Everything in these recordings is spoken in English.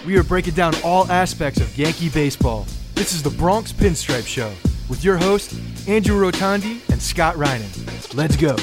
We are breaking down all aspects of Yankee baseball. This is the Bronx Pinstripe Show with your hosts, Andrew Rotondi and Scott Reinen. Let's go.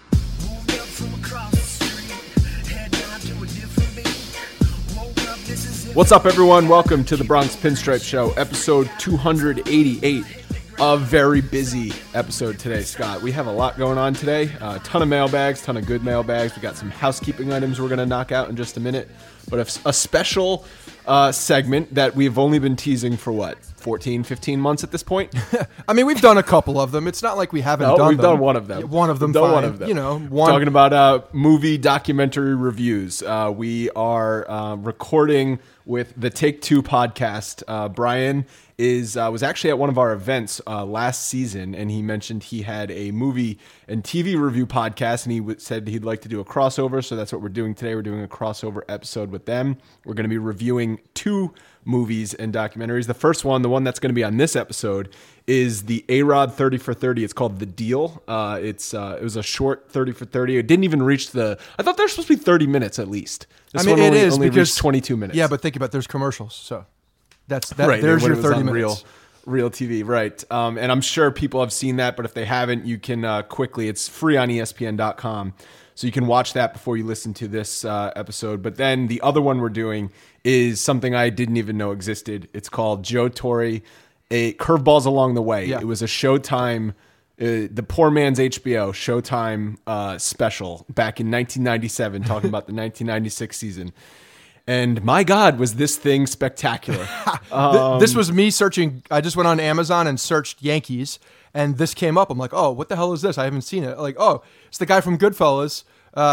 What's up, everyone? Welcome to the Bronx Pinstripe Show, episode 288. A very busy episode today, Scott. We have a lot going on today. A ton of mailbags, ton of good mailbags. We got some housekeeping items we're going to knock out in just a minute. But a special segment that we've only been teasing for, 14, 15 months at this point? I mean, we've done a couple of them. It's not like we haven't done them. We've done one of them. One of them, we've done fine. One of them. You know, Talking about movie documentary reviews. We are recording with the Take Two podcast. Brian was actually at one of our events last season, and he mentioned he had a movie and TV review podcast, and he said he'd like to do a crossover, so that's what we're doing today. We're doing a crossover episode with them. We're going to be reviewing two movies and documentaries. The first one, the one that's going to be on this episode, is the A-Rod 30 for 30. It's called The Deal. It was a short 30 for 30. It didn't even reach I thought they're supposed to be 30 minutes at least. This one only reached 22 minutes. Yeah, but think about it, there's commercials, so that. Right, there's your 30 minutes. Real TV, right. And I'm sure people have seen that, but if they haven't, you can quickly, it's free on ESPN.com. So you can watch that before you listen to this episode. But then the other one we're doing is something I didn't even know existed. It's called Joe Torre, a Curveballs Along the Way. Yeah. It was a Showtime, the poor man's HBO Showtime special back in 1997, talking about the 1996 season. And my God, was this thing spectacular. This was me searching. I just went on Amazon and searched Yankees, and this came up. I'm like, oh, what the hell is this? I haven't seen it. Like, oh, it's the guy from Goodfellas.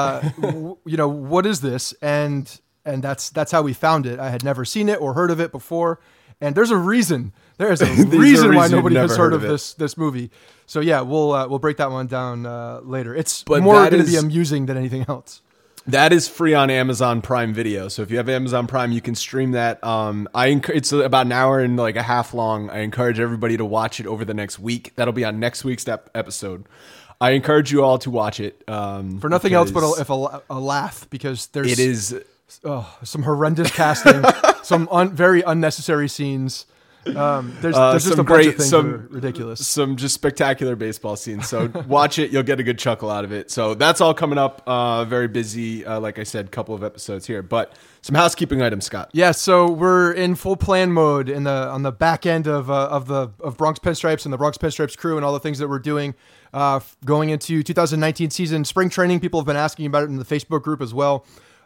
What is this? And that's how we found it. I had never seen it or heard of it before. And there's a reason. There is a reason why nobody has heard of this movie. So yeah, we'll break that one down later. It's more going to be amusing than anything else. That is free on Amazon Prime Video. So if you have Amazon Prime, you can stream that. It's about an hour and like a half long. I encourage everybody to watch it over the next week. That'll be on next week's episode. I encourage you all to watch it. For nothing else but a laugh, because it is some horrendous casting, some very unnecessary scenes. There's just a bunch of things that are ridiculous. Some just spectacular baseball scenes. So watch it. You'll get a good chuckle out of it. So that's all coming up. Very busy. Like I said, couple of episodes here, but some housekeeping items, Scott. Yeah. So we're in full plan mode on the back end of Bronx Pinstripes and the Bronx Pinstripes crew and all the things that we're doing, going into 2019 season, spring training. People have been asking about it in the Facebook group as well.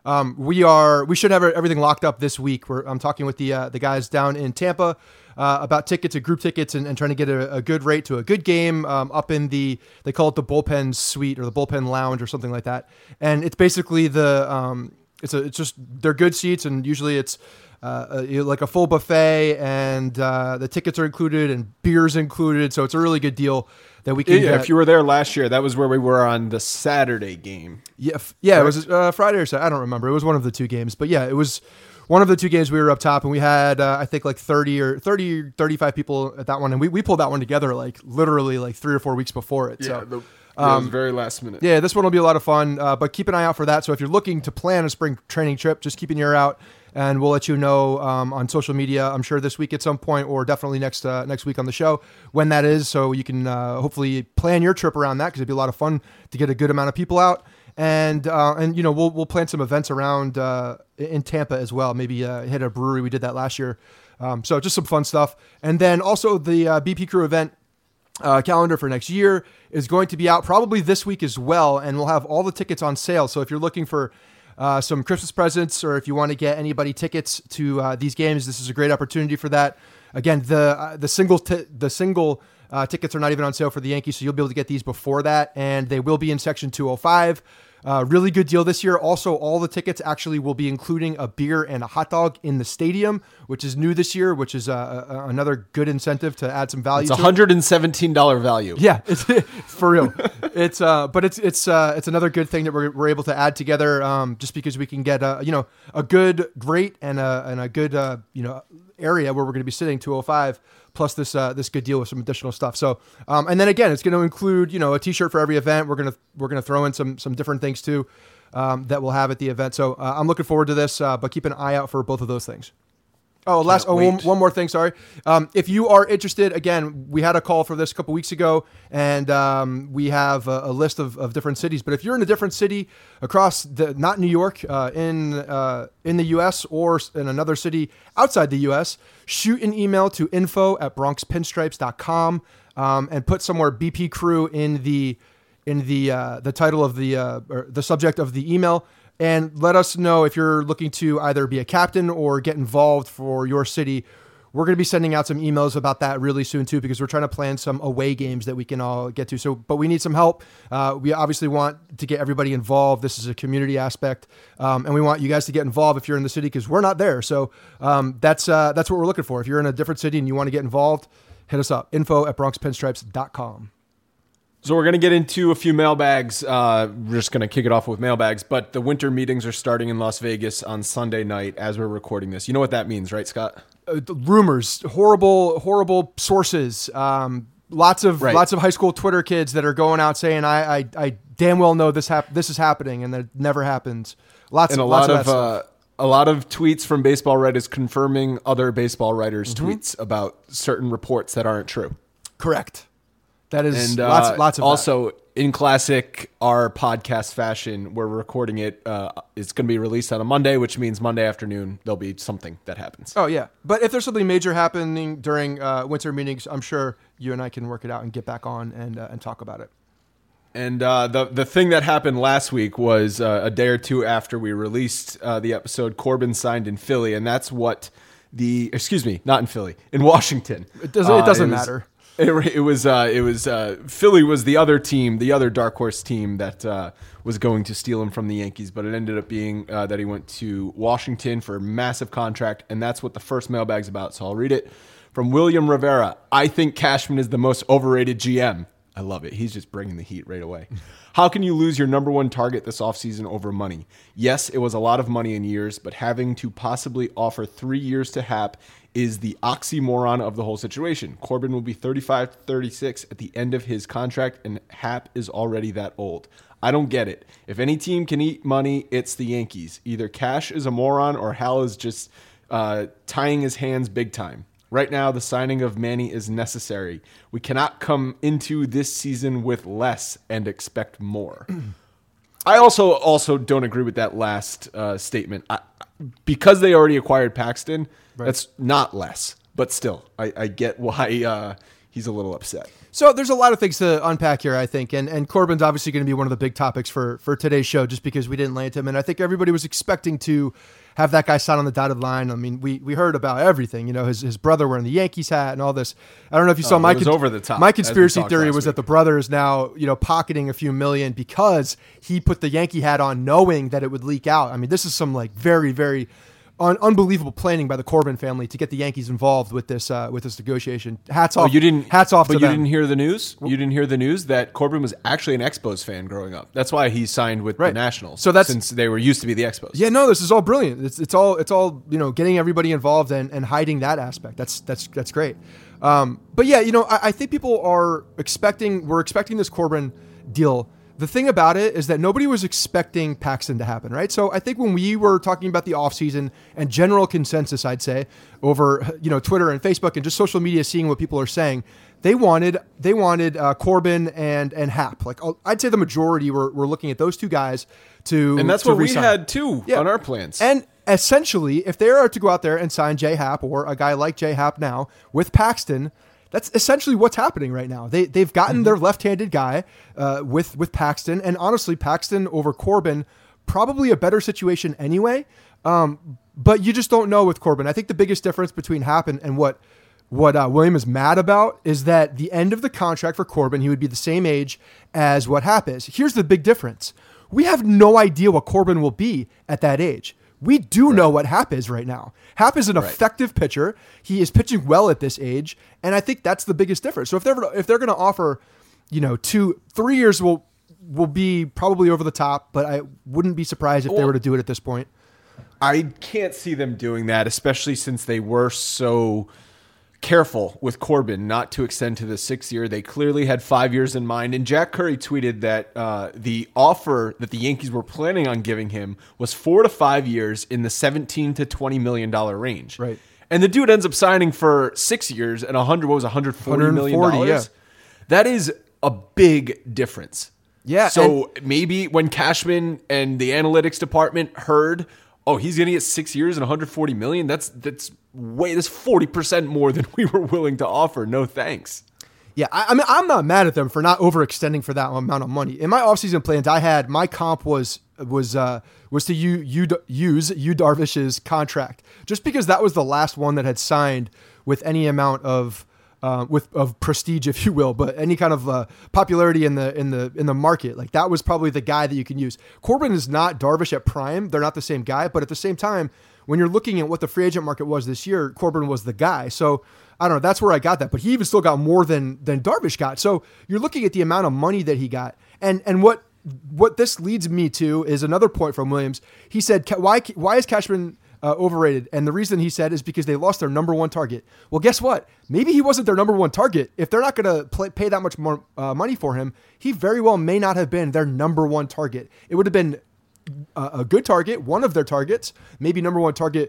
We should have everything locked up this week. I'm talking with the guys down in Tampa about tickets and group tickets and trying to get a good rate to a good game up in they call it the bullpen suite or the bullpen lounge or something like that. And it's basically it's just they're good seats, and usually it's like a full buffet, and the tickets are included and beers included. So it's a really good deal that we can get. If you were there last year, that was where we were on the Saturday game. Yeah, it was Friday or Saturday. I don't remember. It was one of the two games, but yeah, it was one of the two games. We were up top, and we had I think like 30 or 35 people at that one, and we pulled that one together like literally like 3 or 4 weeks before it. Yeah, so it was very last minute. Yeah, this one will be a lot of fun, but keep an eye out for that. So if you're looking to plan a spring training trip, just keep an ear out, and we'll let you know on social media. I'm sure this week at some point, or definitely next week on the show when that is. So you can hopefully plan your trip around that, because it'd be a lot of fun to get a good amount of people out. And we'll plan some events around in Tampa as well. Maybe hit a brewery. We did that last year. So just some fun stuff. And then also the BP Crew event calendar for next year is going to be out probably this week as well, and we'll have all the tickets on sale. So if you're looking for some Christmas presents, or if you want to get anybody tickets to these games, this is a great opportunity for that. Again, the single tickets are not even on sale for the Yankees, so you'll be able to get these before that, and they will be in section 205. Really good deal this year. Also, all the tickets actually will be including a beer and a hot dog in the stadium, which is new this year, which is another good incentive to add some value. It's $117 value. Yeah, it's for real. It's another good thing that we're able to add together, just because we can get a good rate and a good area where we're going to be sitting 205. Plus this good deal with some additional stuff. So, and then again, it's going to include, a t-shirt for every event. We're going to throw in some different things too, that we'll have at the event. So I'm looking forward to this, but keep an eye out for both of those things. One more thing. Sorry. If you are interested, again, we had a call for this a couple weeks ago, and we have a list of different cities. But if you're in a different city across not New York, in the U.S. or in another city outside the U.S., shoot an email to info@bronxpinstripes.com and put somewhere BP Crew in the title of or the subject of the email. And let us know if you're looking to either be a captain or get involved for your city. We're going to be sending out some emails about that really soon too, because we're trying to plan some away games that we can all get to. So, but we need some help. We obviously want to get everybody involved. This is a community aspect. And we want you guys to get involved if you're in the city, because we're not there. So that's what we're looking for. If you're in a different city and you want to get involved, hit us up. info@bronxpinstripes.com. So we're going to get into a few mailbags. We're just going to kick it off with mailbags. But the winter meetings are starting in Las Vegas on Sunday night as we're recording this. You know what that means, right, Scott? Rumors, horrible sources. Lots of high school Twitter kids that are going out saying, "I damn well know this is happening," and that it never happens. A lot of tweets from baseball writers confirming other baseball writers' tweets about certain reports that aren't true. Correct. That is, and lots of also that. In classic our podcast fashion, we're recording it. It's going to be released on a Monday, which means Monday afternoon there'll be something that happens. Oh yeah, but if there's something major happening during winter meetings, I'm sure you and I can work it out and get back on and talk about it. And the thing that happened last week was a day or two after we released the episode, Corbin signed in Philly, and that's what not in Philly, in Washington. It doesn't matter. It was Philly was the other team, the other dark horse team that was going to steal him from the Yankees, but it ended up being that he went to Washington for a massive contract, and that's what the first mailbag's about. So I'll read it from William Rivera. I think Cashman is the most overrated GM. I love it. He's just bringing the heat right away. How can you lose your number one target this offseason over money? Yes, it was a lot of money in years, but having to possibly offer 3 years to Hap is the oxymoron of the whole situation. Corbin will be 35 to 36 at the end of his contract, and Hap is already that old. I don't get it. If any team can eat money, it's the Yankees. Either Cash is a moron or Hal is just tying his hands big time. Right now, the signing of Manny is necessary. We cannot come into this season with less and expect more. I also don't agree with that last statement. Because they already acquired Paxton, that's not less. But still, I get why he's a little upset. So there's a lot of things to unpack here, I think. And Corbin's obviously going to be one of the big topics for today's show just because we didn't land him. And I think everybody was expecting to have that guy sign on the dotted line. I mean, we heard about everything, his brother wearing the Yankees hat and all this. I don't know if you saw over the top. My conspiracy theory was that the brother is now, pocketing a few million because he put the Yankee hat on knowing that it would leak out. I mean, this is some very, very unbelievable planning by the Corbin family to get the Yankees involved with this negotiation. Hats off. Hats off. But you didn't hear the news. You didn't hear the news that Corbin was actually an Expos fan growing up. That's why he signed with the Nationals. So since they were used to be the Expos. Yeah, no, this is all brilliant. It's all getting everybody involved and hiding that aspect. That's great. But yeah, I think people we're expecting this Corbin deal. The thing about it is that nobody was expecting Paxton to happen, right? So I think when we were talking about the offseason and general consensus, I'd say, over Twitter and Facebook and just social media, seeing what people are saying, they wanted Corbin and Hap. Like I'd say the majority were looking at those two guys to and that's to what re-sign. We had too on our plans. And essentially, if they are to go out there and sign J Hap or a guy like J Hap now with Paxton, that's essentially what's happening right now. They've gotten their left-handed guy with Paxton, and honestly, Paxton over Corbin, probably a better situation anyway. But you just don't know with Corbin. I think the biggest difference between Hap and what William is mad about is that the end of the contract for Corbin, he would be the same age as what Hap is. Here's the big difference. We have no idea what Corbin will be at that age. We do know what Hap is right now. Hap is an effective pitcher. He is pitching well at this age, and I think that's the biggest difference. So if they're going to offer, 3 years will be probably over the top, but I wouldn't be surprised if they were to do it at this point. I can't see them doing that, especially since they were so careful with Corbin not to extend to the 6th year. They clearly had 5 years in mind. And Jack Curry tweeted that the offer that the Yankees were planning on giving him was 4 to 5 years in the $17 to $20 million range. Right. And the dude ends up signing for 6 years and $140 million. Yeah. That is a big difference. Yeah. So maybe when Cashman and the analytics department heard, oh, he's going to get 6 years and $140 million. That's 40% more than we were willing to offer. No thanks. Yeah, I mean, I'm not mad at them for not overextending for that amount of money. In my offseason plans, I had my comp was to use Yu Darvish's contract, just because that was the last one that had signed with any amount of prestige, if you will, but any kind of popularity in the market. Like, that was probably the guy that you can use. Corbin is not Darvish at prime; they're not the same guy. But at the same time, when you're looking at what the free agent market was this year, Corbin was the guy. So I don't know. That's where I got that. But he even still got more than Darvish got. So you're looking at the amount of money that he got. And what this leads me to is another point from Williams. He said, why is Cashman overrated? And the reason he said is because they lost their number one target. Well, guess what? Maybe he wasn't their number one target. If they're not going to pay that much more money for him, he very well may not have been their number one target. It would have been a good target, one of their targets, maybe number one target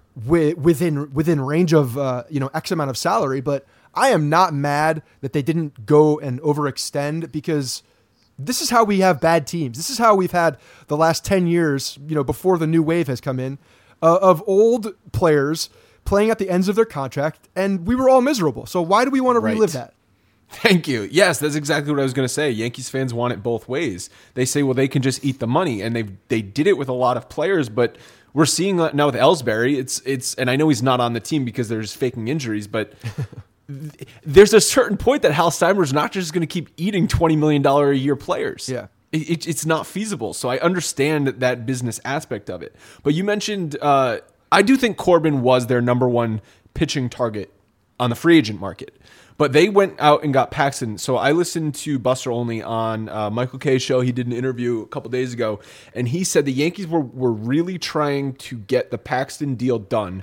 within range of X amount of salary. But I am not mad that they didn't go and overextend, because this is how we have bad teams. This is how we've had the last 10 years, before the new wave has come in, of old players playing at the ends of their contract, and we were all miserable. So why do we want to relive that? Thank you. Yes, that's exactly what I was going to say. Yankees fans want it both ways. They say, well, they can just eat the money, and they did it with a lot of players, but we're seeing now with Ellsbury, it's and I know he's not on the team because there's faking injuries, but there's a certain point that Hal Steiner's not just going to keep eating $20 million a year players. Yeah. It's not feasible. So I understand that business aspect of it. But you mentioned, I do think Corbin was their number one pitching target on the free agent market. But they went out and got Paxton. So I listened to Buster Olney on Michael Kay's show. He did an interview a couple days ago, and he said the Yankees were really trying to get the Paxton deal done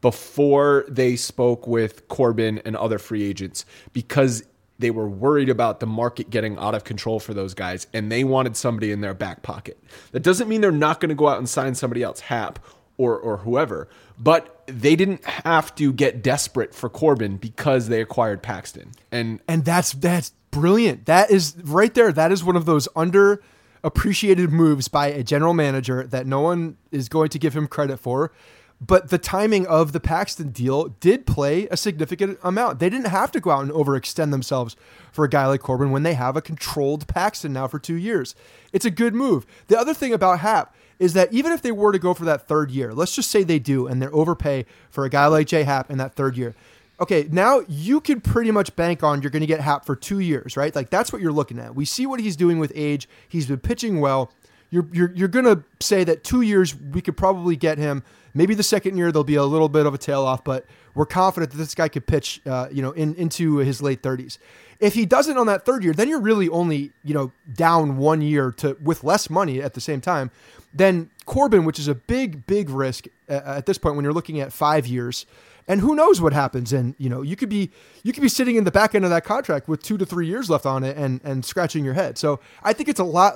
before they spoke with Corbin and other free agents, because they were worried about the market getting out of control for those guys, and they wanted somebody in their back pocket. That doesn't mean they're not going to go out and sign somebody else, Hap or whoever, but they didn't have to get desperate for Corbin because they acquired Paxton. And that's brilliant. That is right there. That is one of those underappreciated moves by a general manager that no one is going to give him credit for. But the timing of the Paxton deal did play a significant amount. They didn't have to go out and overextend themselves for a guy like Corbin when they have a controlled Paxton now for 2 years. It's a good move. The other thing about Hap is that even if they were to go for that third year, let's just say they do, and they're overpay for a guy like J. Happ in that third year. Okay, now you can pretty much bank on you're going to get Happ for 2 years, right? Like, that's what you're looking at. We see what he's doing with age. He's been pitching well. You're going to say that 2 years we could probably get him. Maybe the second year there'll be a little bit of a tail off, but we're confident that this guy could pitch, into his late 30s. If he doesn't on that third year, then you're really only, down 1 year with less money at the same time. Then Corbin, which is a big, big risk at this point when you're looking at 5 years, and who knows what happens. And, you could be sitting in the back end of that contract with 2 to 3 years left on it and scratching your head. So I think it's a lot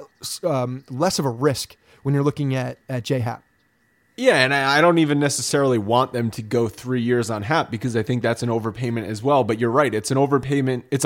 less of a risk when you're looking at J. Happ. Yeah, and I don't even necessarily want them to go 3 years on Hap, because I think that's an overpayment as well. But you're right; it's an overpayment. It's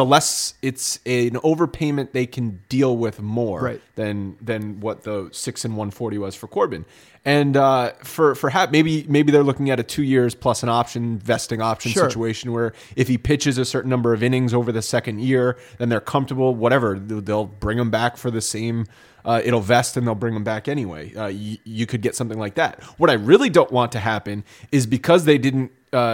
an overpayment they can deal with more than what the 6 and 140 was for Corbin. And for Hap, maybe they're looking at a 2 years plus an vesting option situation where if he pitches a certain number of innings over the second year, then they're comfortable. Whatever, they'll bring him back for the same. It'll vest and they'll bring him back anyway. You could get something like that. What I really don't want to happen is because they didn't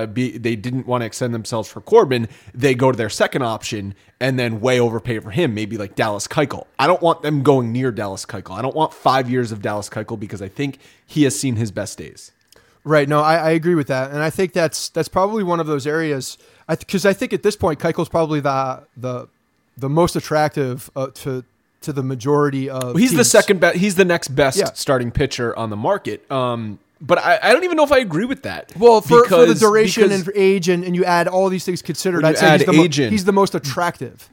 want to extend themselves for Corbin, they go to their second option and then way overpay for him, maybe like Dallas Keuchel. I don't want them going near Dallas Keuchel. I don't want 5 years of Dallas Keuchel, because I think he has seen his best days. Right. No, I agree with that, and I think that's probably one of those areas. Because I think at this point, Keuchel's probably the most attractive to the majority of he's teams. The second best. He's the next best starting pitcher on the market. But I don't even know if I agree with that. Well, for the duration and for age, and you add all these things considered, I'd say he's the most attractive.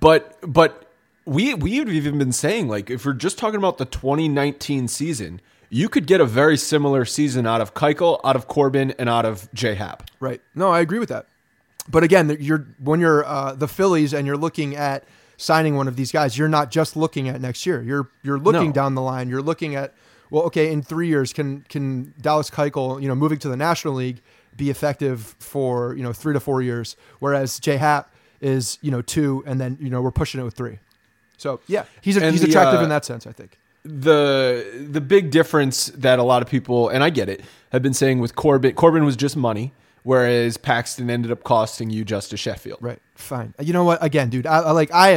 But we've even been saying, like, if we're just talking about the 2019 season, you could get a very similar season out of Keuchel, out of Corbin, and out of J-Happ. Right. No, I agree with that. But again, when you're the Phillies and you're looking at signing one of these guys, you're not just looking at next year. You're looking down the line. You're looking at, well, okay, in 3 years, can Dallas Keuchel, moving to the National League, be effective for 3 to 4 years, whereas J-Happ is 2, and then we're pushing it with 3. So yeah, he's attractive in that sense, I think. The big difference that a lot of people, and I get it, have been saying with Corbin was just money, whereas Paxton ended up costing you Justice Sheffield. Right. Fine. You know what? Again, dude, I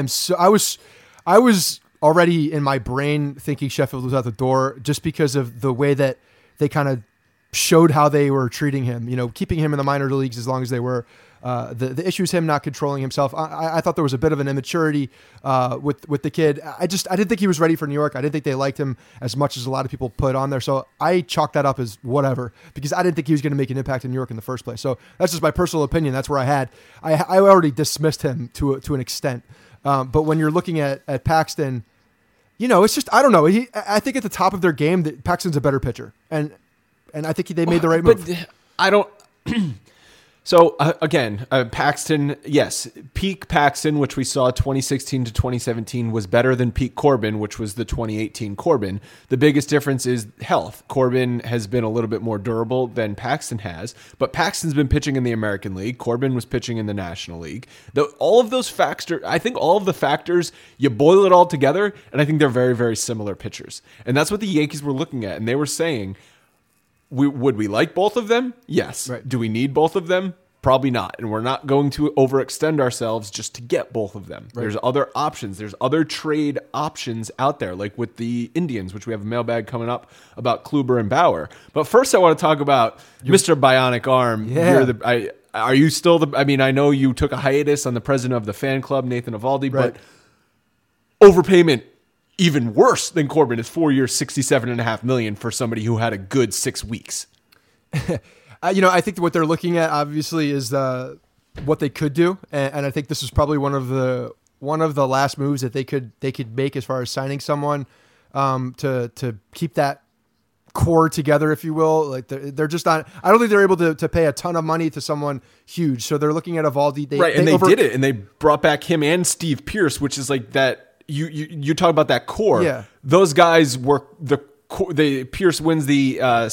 was already in my brain thinking Sheffield was out the door just because of the way that they kind of showed how they were treating him, keeping him in the minor leagues as long as they were. The issue is him not controlling himself. I thought there was a bit of an immaturity with the kid. I didn't think he was ready for New York. I didn't think they liked him as much as a lot of people put on there. So I chalked that up as whatever, because I didn't think he was going to make an impact in New York in the first place. So that's just my personal opinion. That's where I already dismissed him to an extent. But when you're looking at Paxton, it's just, I don't know. I think at the top of their game that Paxton's a better pitcher, and I think they made the right move. But I don't. So again, Paxton, yes, peak Paxton, which we saw 2016 to 2017, was better than peak Corbin, which was the 2018 Corbin. The biggest difference is health. Corbin has been a little bit more durable than Paxton has, but Paxton's been pitching in the American League. Corbin was pitching in the National League. All of those factors, I think all of the factors, you boil it all together, and I think they're very, very similar pitchers. And that's what the Yankees were looking at, and they were saying, would we like both of them? Yes. Right. Do we need both of them? Probably not. And we're not going to overextend ourselves just to get both of them. Right. There's other options. There's other trade options out there, like with the Indians, which we have a mailbag coming up about Kluber and Bauer. But first I want to talk about Mr. Bionic Arm. Yeah. Are you still I know you took a hiatus on the president of the fan club, Nathan Eovaldi, right. But overpayment, even worse than Corbin, is 4 years, $67.5 million for somebody who had a good 6 weeks. I think what they're looking at obviously is what they could do, and I think this is probably one of the last moves that they could make as far as signing someone to keep that core together, if you will. Like they're just not. I don't think they're able to pay a ton of money to someone huge. So they're looking at Eovaldi. They did it, and they brought back him and Steve Pearce, which is like that. You talk about that core. Yeah. Those guys were Pierce wins he won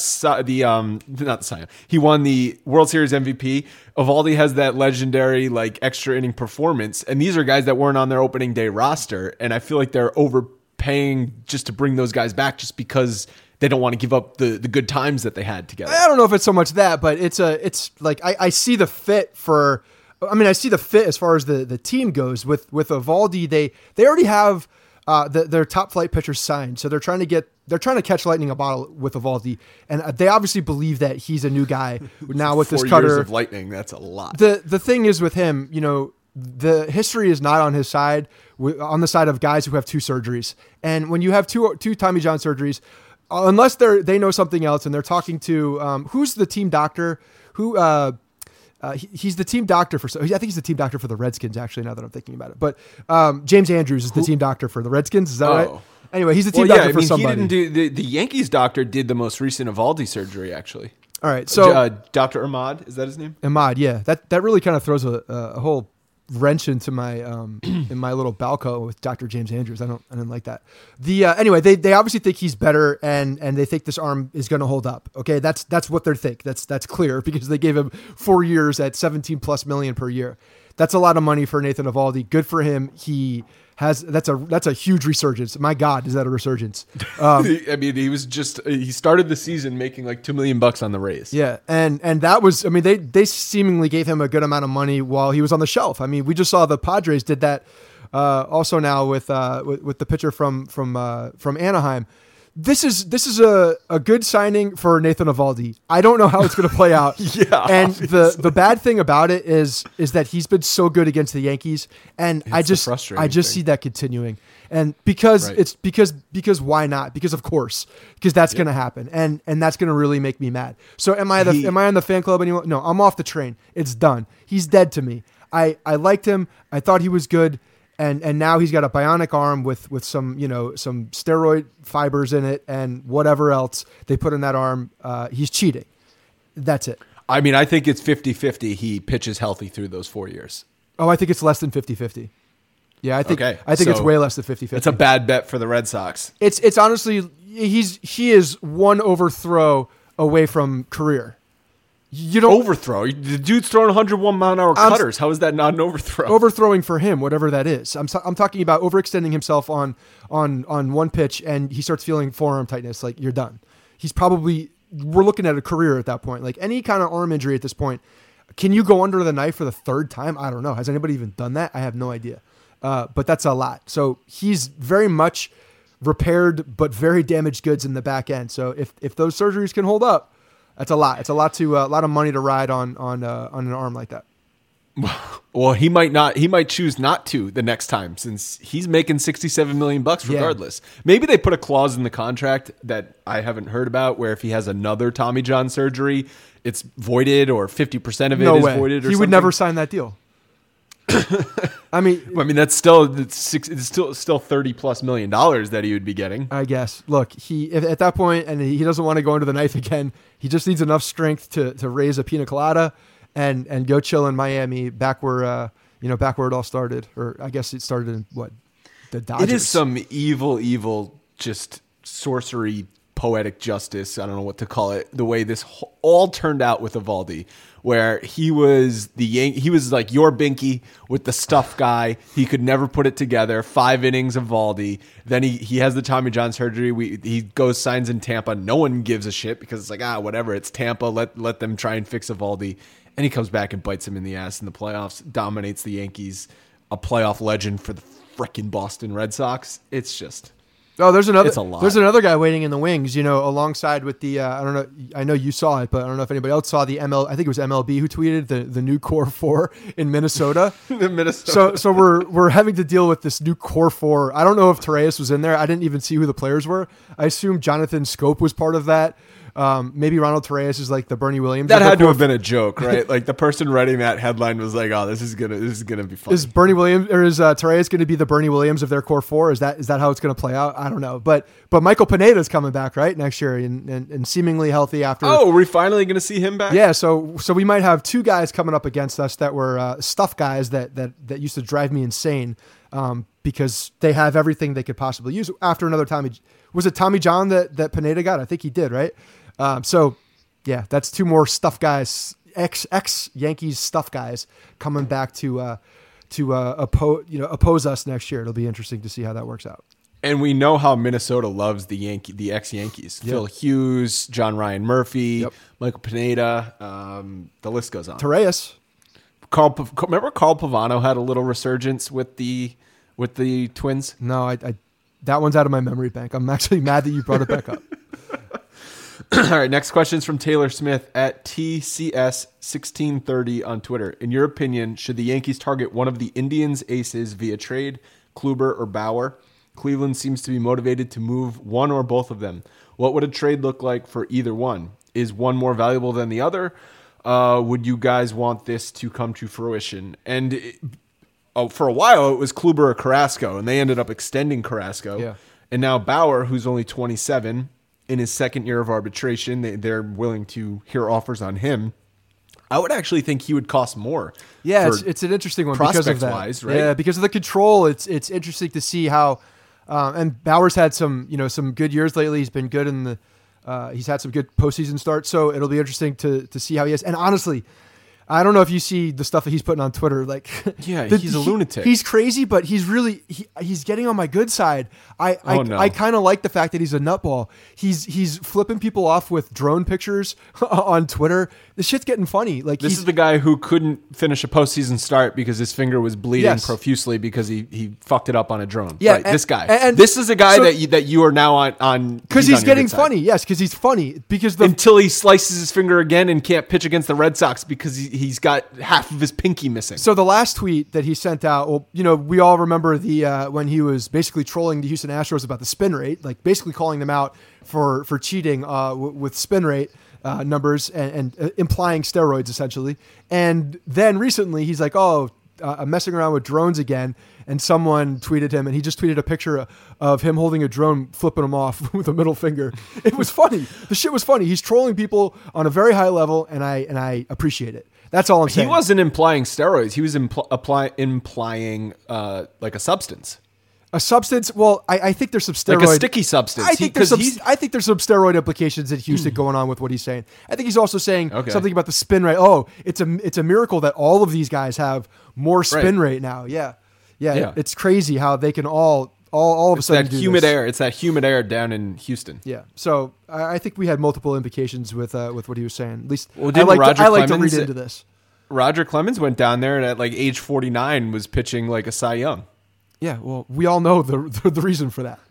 the World Series MVP. Eovaldi has that legendary extra inning performance, and these are guys that weren't on their opening day roster, and I feel like they're overpaying just to bring those guys back just because they don't want to give up the good times that they had together. I don't know if it's so much that, but it's like I see the fit for. I see the fit as far as the team goes with Eovaldi. They already have their top flight pitchers signed, so they're trying to catch lightning a bottle with Eovaldi, and they obviously believe that he's a new guy now with this cutter. 4 years of lightning, that's a lot. The thing is with him, the history is not on his side, on the side of guys who have 2 surgeries, and when you have two Tommy John surgeries, unless they know something else and they're talking to who's the team doctor who. He's the team doctor I think he's the team doctor for the Redskins, actually, now that I'm thinking about it. But James Andrews is the team doctor for the Redskins. Is that right? Anyway, he's the team doctor for somebody. He didn't do the Yankees doctor did the most recent Eovaldi surgery, actually. All right, so Dr. Ahmad, is that his name? Ahmad, yeah. That really kind of throws a whole wrench into my in my little balco with Dr. James Andrews. I didn't like that. Anyway, they obviously think he's better, and they think this arm is going to hold up. Okay, that's what they think. That's clear because they gave him 4 years at $17+ million per year. That's a lot of money for Nathan Eovaldi. Good for him. That's a huge resurgence. My God, is that a resurgence? He started the season making like $2 million on the Rays. Yeah, and that was, they seemingly gave him a good amount of money while he was on the shelf. We just saw the Padres did that also now with the pitcher from Anaheim. This is a good signing for Nathan Eovaldi. I don't know how it's going to play out. Yeah, and the bad thing about it is that he's been so good against the Yankees, and I just see that continuing. And because why not? Because of course, because that's going to happen, and that's going to really make me mad. So am I on the fan club anymore? No, I'm off the train. It's done. He's dead to me. I liked him. I thought he was good. and now he's got a bionic arm with some some steroid fibers in it and whatever else they put in that arm. He's cheating. That's it. I mean, I think it's 50-50 he pitches healthy through those 4 years. Oh, I think it's less than 50-50. Yeah, I think it's way less than 50-50. It's a bad bet for the Red Sox. It's honestly he is one overthrow away from career. You don't overthrow. The dude's throwing 101 mile an hour cutters. How is that not an overthrow? Overthrowing for him, whatever that is. I'm talking about overextending himself on one pitch, and he starts feeling forearm tightness. Like, you're done. We're looking at a career at that point. Like, any kind of arm injury at this point. Can you go under the knife for the third time? I don't know. Has anybody even done that? I have no idea. But that's a lot. So he's very much repaired, but very damaged goods in the back end. So if those surgeries can hold up, that's a lot. It's a lot of money to ride on an arm like that. Well, he might not. He might choose not to the next time, since he's making $67 million regardless. Yeah. Maybe they put a clause in the contract that I haven't heard about, where if he has another Tommy John surgery, it's voided, or 50% of it is voided. Or he would never sign that deal. I mean, that's still $30+ million that he would be getting. I guess. Look, at that point, and he doesn't want to go into the knife again. He just needs enough strength to raise a pina colada and go chill in Miami, back where it all started. Or I guess it started in the Dodgers. It is some evil, just sorcery, poetic justice. I don't know what to call it. The way this all turned out with Eovaldi, where he was like your Binky with the stuff guy. He could never put it together. 5 innings of Eovaldi. Then he has the Tommy John surgery. He goes, signs in Tampa. No one gives a shit because it's like, whatever. It's Tampa. Let them try and fix Eovaldi. And he comes back and bites him in the ass in the playoffs. Dominates the Yankees. A playoff legend for the freaking Boston Red Sox. It's just. Oh, there's another. It's a lot. There's another guy waiting in the wings. Alongside with the. I don't know. I know you saw it, but I don't know if anybody else saw the ML. I think it was MLB who tweeted the new Core 4 in Minnesota. So we're having to deal with this new Core 4. I don't know if Torreyes was in there. I didn't even see who the players were. I assume Jonathan Scope was part of that. Maybe Ronald Torreyes is like the Bernie Williams. That had to have been a joke, right? Like the person writing that headline was like, "Oh, this is gonna be fun." Is Bernie Williams or is Torreyes going to be the Bernie Williams of their Core 4? Is that how it's going to play out? I don't know, but Michael Pineda is coming back right next year and seemingly healthy after. Oh, are we finally going to see him back? Yeah, so we might have 2 guys coming up against us that were stuff guys that used to drive me insane because they have everything they could possibly use after another Tommy. Was it Tommy John that Pineda got? I think he did, right? So yeah, that's 2 more stuff guys, ex Yankees stuff guys coming back to oppose us next year. It'll be interesting to see how that works out. And we know how Minnesota loves the ex-Yankees. Yep. Phil Hughes, John Ryan Murphy, Michael Pineda, the list goes on. Torreyes. Remember Carl Pavano had a little resurgence with the Twins? No, I that one's out of my memory bank. I'm actually mad that you brought it back up. All right, next question is from Taylor Smith at TCS1630 on Twitter. In your opinion, should the Yankees target one of the Indians' aces via trade, Kluber or Bauer? Cleveland seems to be motivated to move one or both of them. What would a trade look like for either one? Is one more valuable than the other? Would you guys want this to come to fruition? And for a while, it was Kluber or Carrasco, and they ended up extending Carrasco. Yeah. And now Bauer, who's only 27, in his second year of arbitration, they're willing to hear offers on him. I would actually think he would cost more. Yeah, it's an interesting one because of that. Wise, right? Yeah, because of the control. It's interesting to see how. And Bauer's had some good years lately. He's been good in the. He's had some good postseason starts, so it'll be interesting to see how he is. And honestly, I don't know if you see the stuff that he's putting on Twitter. Like, yeah, he's a lunatic. He's crazy, but he's really he's getting on my good side. I kind of like the fact that he's a nutball. He's flipping people off with drone pictures on Twitter. This shit's getting funny. Like, this is the guy who couldn't finish a postseason start because his finger was bleeding profusely because he fucked it up on a drone. Yeah, right, this guy. And this is a guy that you are now on because he's getting funny. Yes, because he's funny. Because until he slices his finger again and can't pitch against the Red Sox because he's got half of his pinky missing. So the last tweet that he sent out, well, we all remember the when he was basically trolling the Houston Astros about the spin rate, like basically calling them out for cheating with spin rate numbers and implying steroids essentially. And then recently he's like, oh, messing around with drones again, and someone tweeted him, and he just tweeted a picture of him holding a drone, flipping him off with a middle finger. It was funny. The shit was funny. He's trolling people on a very high level, and I appreciate it. That's all I'm saying. He wasn't implying steroids. He was implying like a substance. A substance. Well, I think there's some steroid, like a sticky substance. I think there's some steroid implications in Houston going on with what he's saying. I think he's also saying something about the spin rate. Oh, it's a miracle that all of these guys have more spin rate now. Yeah. It's crazy how they can all of a sudden do humid this. air. It's that humid air down in Houston. Yeah. So I think we had multiple implications with what he was saying. At least well, I like to read into this. Roger Clemens went down there and at like age 49 was pitching like a Cy Young. Yeah, well, we all know the reason for that.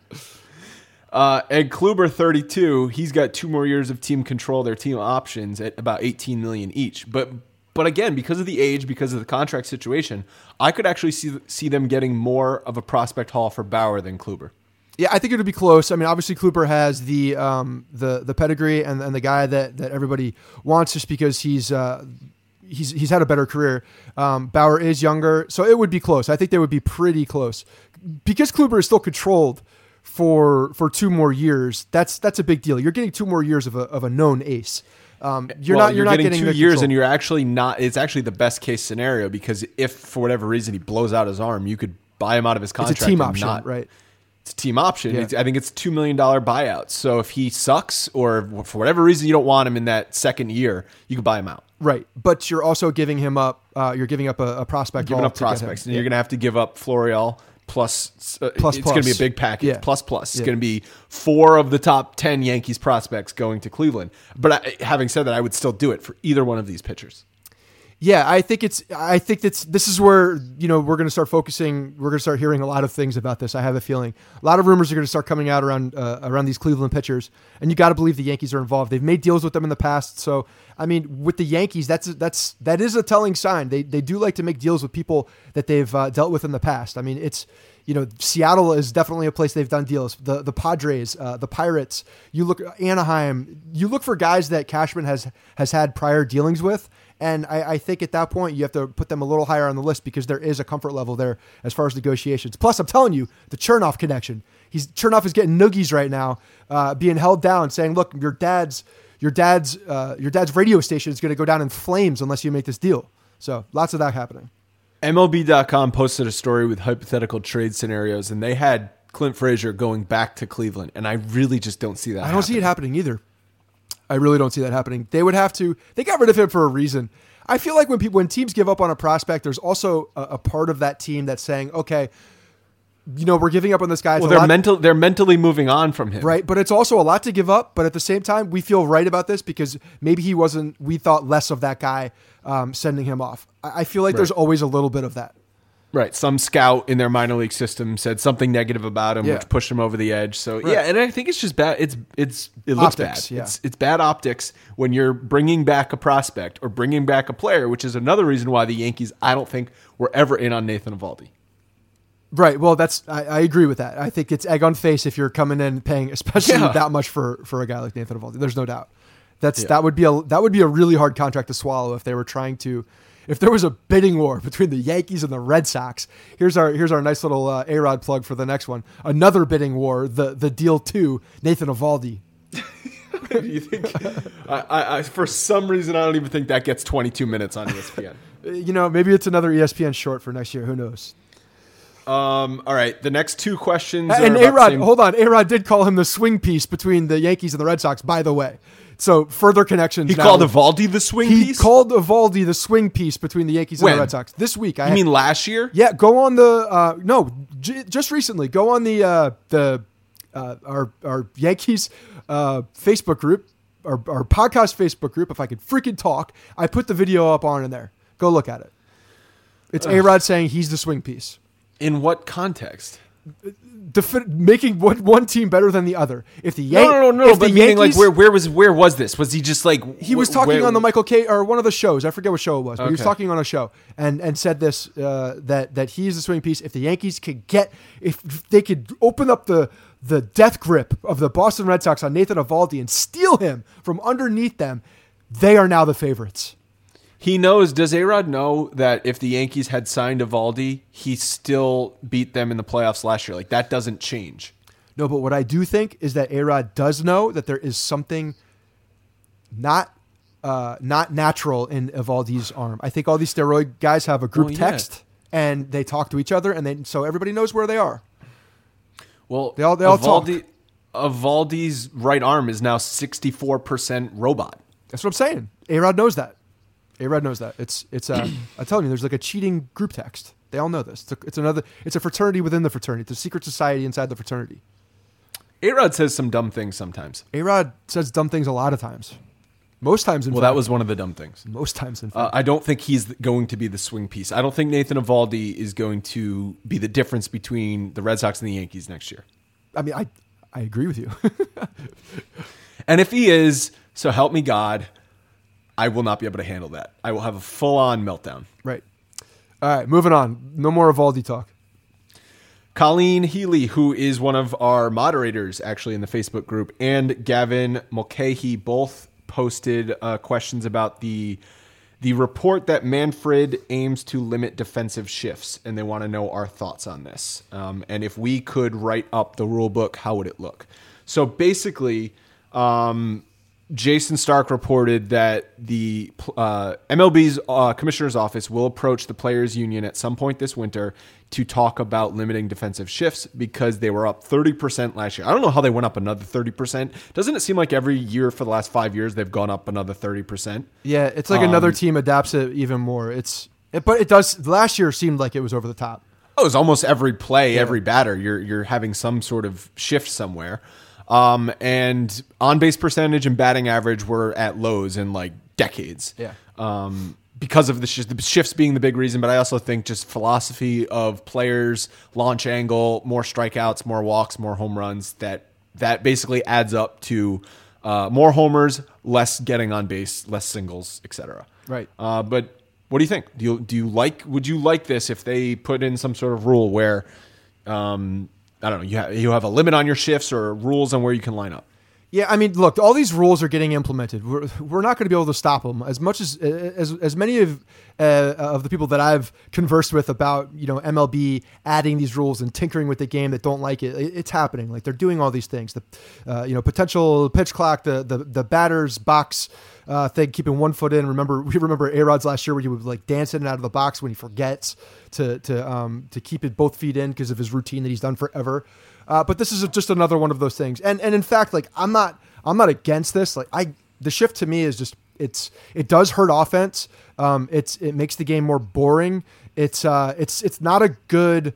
Ed Kluber, 32, he's got 2 more years of team control, their team options at about $18 million each. But again, because of the age, because of the contract situation, I could actually see them getting more of a prospect haul for Bauer than Kluber. Yeah, I think it would be close. I mean, obviously Kluber has the pedigree and the guy that everybody wants just because he's had a better career. Bauer is younger, so it would be close. I think they would be pretty close because Kluber is still controlled for 2 more years. That's a big deal. You're getting 2 more years of a known ace. You're not getting 2 years, control. and you're actually not. It's actually the best case scenario because if for whatever reason he blows out his arm, you could buy him out of his contract. It's a team option, right? It's a team option. Yeah. I think it's $2 million buyout. So if he sucks or for whatever reason you don't want him in that second year, you can buy him out. Right, but you're also giving him up. You're giving up a prospect. Giving up prospects, and you're going to have to give up Florial plus. It's going to be a big package. Yeah. Plus. It's going to be 4 of the top 10 Yankees prospects going to Cleveland. But having said that, I would still do it for either one of these pitchers. Yeah, I think this is where, we're going to start focusing. We're going to start hearing a lot of things about this. I have a feeling a lot of rumors are going to start coming out around these Cleveland pitchers, and you got to believe the Yankees are involved. They've made deals with them in the past, so I mean, with the Yankees, that is a telling sign. They do like to make deals with people that they've dealt with in the past. I mean, it's Seattle is definitely a place they've done deals. The Padres, the Pirates. You look Anaheim. You look for guys that Cashman has had prior dealings with. And I think at that point, you have to put them a little higher on the list because there is a comfort level there as far as negotiations. Plus, I'm telling you, the Chernoff connection. Chernoff is getting noogies right now, being held down, saying, "Look, your dad's radio station is going to go down in flames unless you make this deal." So, lots of that happening. MLB.com posted a story with hypothetical trade scenarios, and they had Clint Frazier going back to Cleveland, and I really just don't see that. I don't see it happening either. I really don't see that happening. They would have to. They got rid of him for a reason. I feel like when teams give up on a prospect, there's also a part of that team that's saying, "Okay, we're giving up on this guy." Well, they're mentally moving on from him, right? But it's also a lot to give up. But at the same time, we feel right about this because maybe he wasn't. We thought less of that guy sending him off. I feel like there's always a little bit of that. Right. Some scout in their minor league system said something negative about him, which pushed him over the edge. So, yeah, and I think it's just bad. It looks optics, bad. Yeah. It's bad optics when you're bringing back a prospect or bringing back a player, which is another reason why the Yankees, I don't think, were ever in on Nathan Eovaldi. Right. Well, I agree with that. I think it's egg on face if you're coming in paying especially that much for a guy like Nathan Eovaldi. There's no doubt. That would be a really hard contract to swallow if they were trying to. If there was a bidding war between the Yankees and the Red Sox, here's our nice little A-Rod plug for the next one. Another bidding war, the deal 2, Nathan Eovaldi. You think? I for some reason I don't even think that gets 22 minutes on ESPN. Maybe it's another ESPN short for next year. Who knows? All right. The next 2 questions. And A-Rod, hold on. A-Rod did call him the swing piece between the Yankees and the Red Sox, by the way. So further connections. He called Eovaldi the swing piece? He called Eovaldi the swing piece between the Yankees and the Red Sox. This week. You mean last year? Yeah, go on the just recently. Go on our Yankees Facebook group, our podcast Facebook group. If I could freaking talk, I put the video up on in there. Go look at it. It's A-Rod saying he's the swing piece. In what context? Making one team better than the other. If the No. But meaning, Yankees, like, where was this? Was he just like he was talking on the Michael K or one of the shows? I forget what show it was. But he was talking on a show and said this that he's the swing piece. If the Yankees if they could open up the death grip of the Boston Red Sox on Nathan Eovaldi and steal him from underneath them, they are now the favorites. He knows. Does A-Rod know that if the Yankees had signed Eovaldi, he still beat them in the playoffs last year? Like, that doesn't change. No, but what I do think is that A-Rod does know that there is something not natural in Eovaldi's arm. I think all these steroid guys have a group text, and they talk to each other, and so everybody knows where they are. Well, they all talk. Eovaldi's right arm is now 64% robot. That's what I'm saying. A-Rod knows that. A-Rod knows that. It's I'm telling you, there's like a cheating group text. They all know this. It's a fraternity within the fraternity. It's a secret society inside the fraternity. A-Rod says some dumb things sometimes. A-Rod says dumb things a lot of times. Most times, in fact. Well, that was one of the dumb things. Most times, in fact. I don't think he's going to be the swing piece. I don't think Nathan Eovaldi is going to be the difference between the Red Sox and the Yankees next year. I mean, I agree with you. And if he is, so help me God, I will not be able to handle that. I will have a full-on meltdown. Right. All right, moving on. No more Eovaldi talk. Colleen Healy, who is one of our moderators actually in the Facebook group, and Gavin Mulcahy both posted questions about the report that Manfred aims to limit defensive shifts, and they want to know our thoughts on this. And if we could write up the rule book, how would it look? So basically, Jason Stark reported that the MLB's commissioner's office will approach the players' union at some point this winter to talk about limiting defensive shifts because they were up 30% last year. I don't know how they went up another 30%. Doesn't it seem like every year for the last 5 years they've gone up another 30%? Yeah, it's like another team adapts it even more. But it does. Last year seemed like it was over the top. Oh, it was almost every play, every batter. You're having some sort of shift somewhere. And on-base percentage and batting average were at lows in like decades. Yeah. Because of the shifts being the big reason, but I also think just philosophy of players, launch angle, more strikeouts, more walks, more home runs, that basically adds up to more homers, less getting on base, less singles, etc. Right. But what do you think? Would you like this if they put in some sort of rule where I don't know, you have a limit on your shifts or rules on where you can line up? Yeah, I mean, look, all these rules are getting implemented. We're not going to be able to stop them. As much as many of the people that I've conversed with about MLB adding these rules and tinkering with the game that don't like it, it's happening. Like they're doing all these things. The potential pitch clock, the batter's box thing, keeping 1 foot in. We remember A-Rod's last year where he would like dance in and out of the box when he forgets to keep it both feet in because of his routine that he's done forever. But this is just another one of those things. And in fact, like I'm not against this. Like the shift to me is just it does hurt offense. It makes the game more boring. It's not a good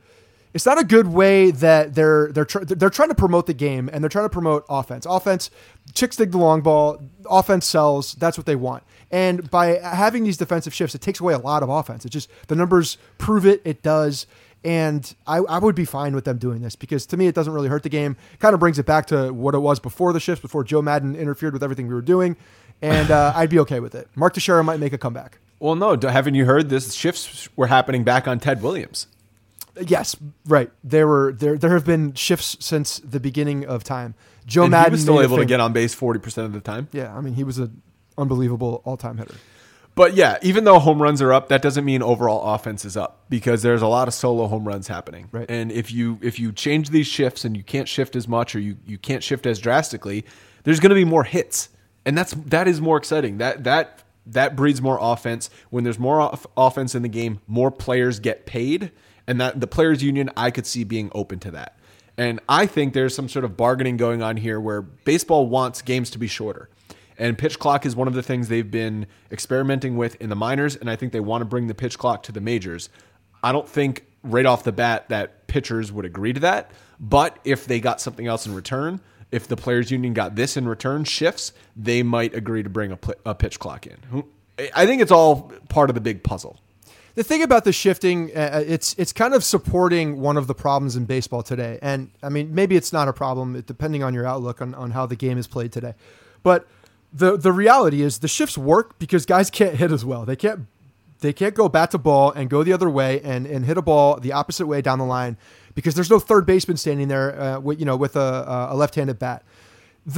way that they're trying to promote the game, and they're trying to promote offense. Offense, chicks dig the long ball. Offense sells. That's what they want. And by having these defensive shifts, it takes away a lot of offense. It just, the numbers prove it. It does. And I would be fine with them doing this because to me, it doesn't really hurt the game. Kind of brings it back to what it was before the shifts, before Joe Madden interfered with everything we were doing. And I'd be okay with it. Mark Teixeira might make a comeback. Well, no, haven't you heard this? Shifts were happening back on Ted Williams. Yes, right. There have been shifts since the beginning of time. Joe and Madden he was still able to get on base 40% of the time. Yeah, I mean, he was an unbelievable all-time hitter. But yeah, even though home runs are up, that doesn't mean overall offense is up because there's a lot of solo home runs happening. Right. And if you change these shifts and you can't shift as much or you can't shift as drastically, there's going to be more hits, and that is more exciting. That breeds more offense. When there's more offense in the game, more players get paid, and that the players union I could see being open to that. And I think there's some sort of bargaining going on here where baseball wants games to be shorter. And pitch clock is one of the things they've been experimenting with in the minors, and I think they want to bring the pitch clock to the majors. I don't think right off the bat that pitchers would agree to that, but if they got something else in return, if the players union got this in return, shifts, they might agree to bring a pitch clock in. I think it's all part of the big puzzle. The thing about the shifting, it's kind of supporting one of the problems in baseball today. And I mean, maybe it's not a problem, depending on your outlook on how the game is played today. But the reality is the shifts work because guys can't hit as well. They can't go bat to ball and go the other way and hit a ball the opposite way down the line because there's no third baseman standing there with a left-handed bat.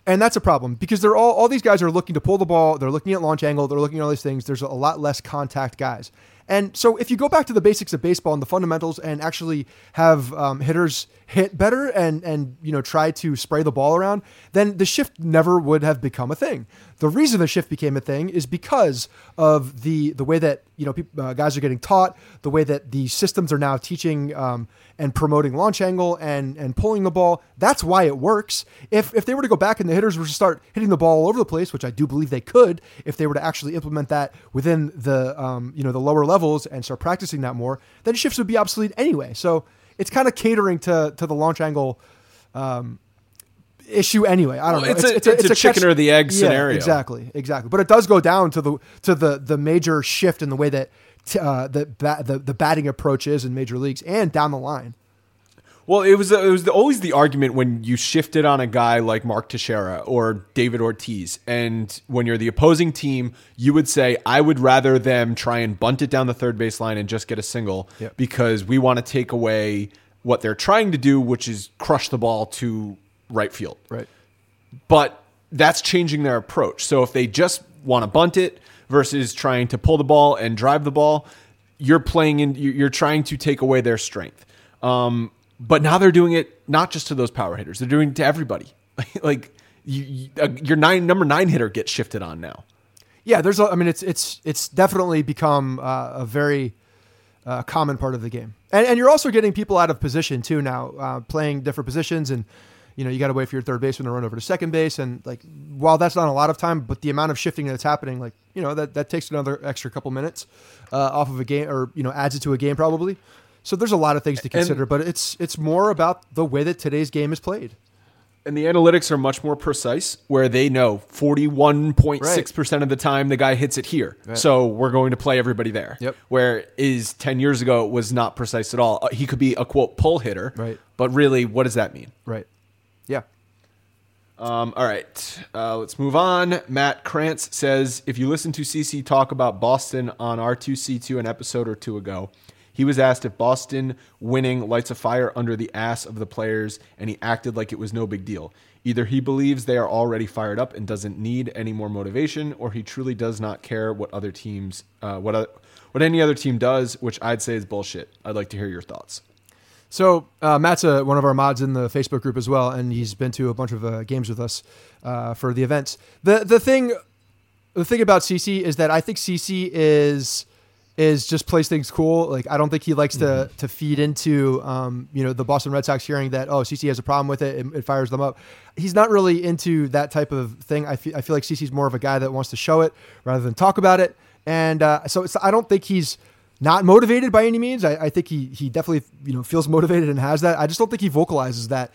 And that's a problem because they're all these guys are looking to pull the ball. They're looking at launch angle. They're looking at all these things. There's a lot less contact guys. And so if you go back to the basics of baseball and the fundamentals and actually have hitters hit better and try to spray the ball around, then the shift never would have become a thing. The reason the shift became a thing is because of the way that guys are getting taught, the way that the systems are now teaching and promoting launch angle and pulling the ball. That's why it works. If they were to go back and the hitters were to start hitting the ball all over the place, which I do believe they could, if they were to actually implement that within the the lower levels and start practicing that more, then shifts would be obsolete anyway. So it's kind of catering to the launch angle issue anyway. I don't know. It's a chicken or the egg scenario. Exactly. But it does go down to the major shift in the way that the batting approach is in major leagues and down the line. Well, it was always the argument when you shifted on a guy like Mark Teixeira or David Ortiz, and when you're the opposing team, you would say, I would rather them try and bunt it down the third base line and just get a single because we want to take away what they're trying to do, which is crush the ball to right field. Right. But that's changing their approach. So if they just want to bunt it versus trying to pull the ball and drive the ball, you're trying to take away their strength. But now they're doing it not just to those power hitters; they're doing it to everybody. Like your number 9 hitter gets shifted on now. Yeah, it's definitely become a very common part of the game, and you're also getting people out of position too now, playing different positions, and you got to wait for your third baseman to run over to second base, and while that's not a lot of time, but the amount of shifting that's happening, that takes another extra couple minutes off of a game, or adds it to a game probably. So there's a lot of things to consider, but it's more about the way that today's game is played. And the analytics are much more precise, where they know 41.6% of the time the guy hits it here. Right. So we're going to play everybody there. Yep. Where 10 years ago it was not precise at all. He could be a, quote, pull hitter. Right. But really, what does that mean? Right. Yeah. All right. Let's move on. Matt Krantz says, if you listen to CC talk about Boston on R2C2 an episode or two ago, he was asked if Boston winning lights a fire under the ass of the players, and he acted like it was no big deal. Either he believes they are already fired up and doesn't need any more motivation, or he truly does not care what other teams, what any other team does, which I'd say is bullshit. I'd like to hear your thoughts. So Matt's one of our mods in the Facebook group as well, and he's been to a bunch of games with us for the events. The thing about CC is that I think CC is just plays things cool. Like, I don't think he likes to feed into, the Boston Red Sox hearing that, CC has a problem with it. It fires them up. He's not really into that type of thing. I feel like CC's more of a guy that wants to show it rather than talk about it. And so I don't think he's not motivated by any means. I think he definitely, feels motivated and has that. I just don't think he vocalizes that,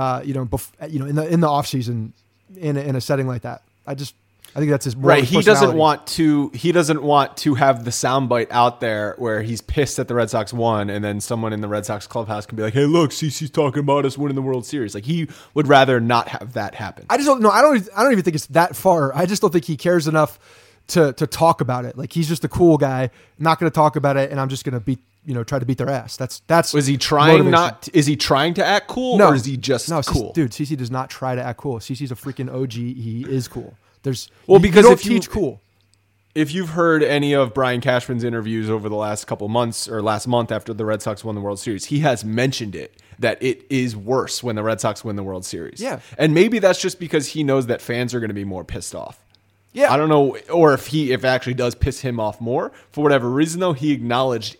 in the off season in a setting like that. I think that's his more right. He doesn't want to have the soundbite out there where he's pissed that the Red Sox won, and then someone in the Red Sox clubhouse can be like, "Hey, look, CC's talking about us winning the World Series." Like, he would rather not have that happen. I just don't know. I don't even think it's that far. I just don't think he cares enough to talk about it. Like, he's just a cool guy, not going to talk about it, and I'm just going to try to beat their ass. That's. Is he trying motivation. Is he trying to act cool, no, or is he just cool? Dude, CC does not try to act cool. CC's a freaking OG. He is cool. Because you don't teach cool. If you've heard any of Brian Cashman's interviews over the last couple months or last month after the Red Sox won the World Series, he has mentioned it, that it is worse when the Red Sox win the World Series. Yeah. And maybe that's just because he knows that fans are going to be more pissed off. Yeah. I don't know, or if it actually does piss him off more. For whatever reason, though, he acknowledged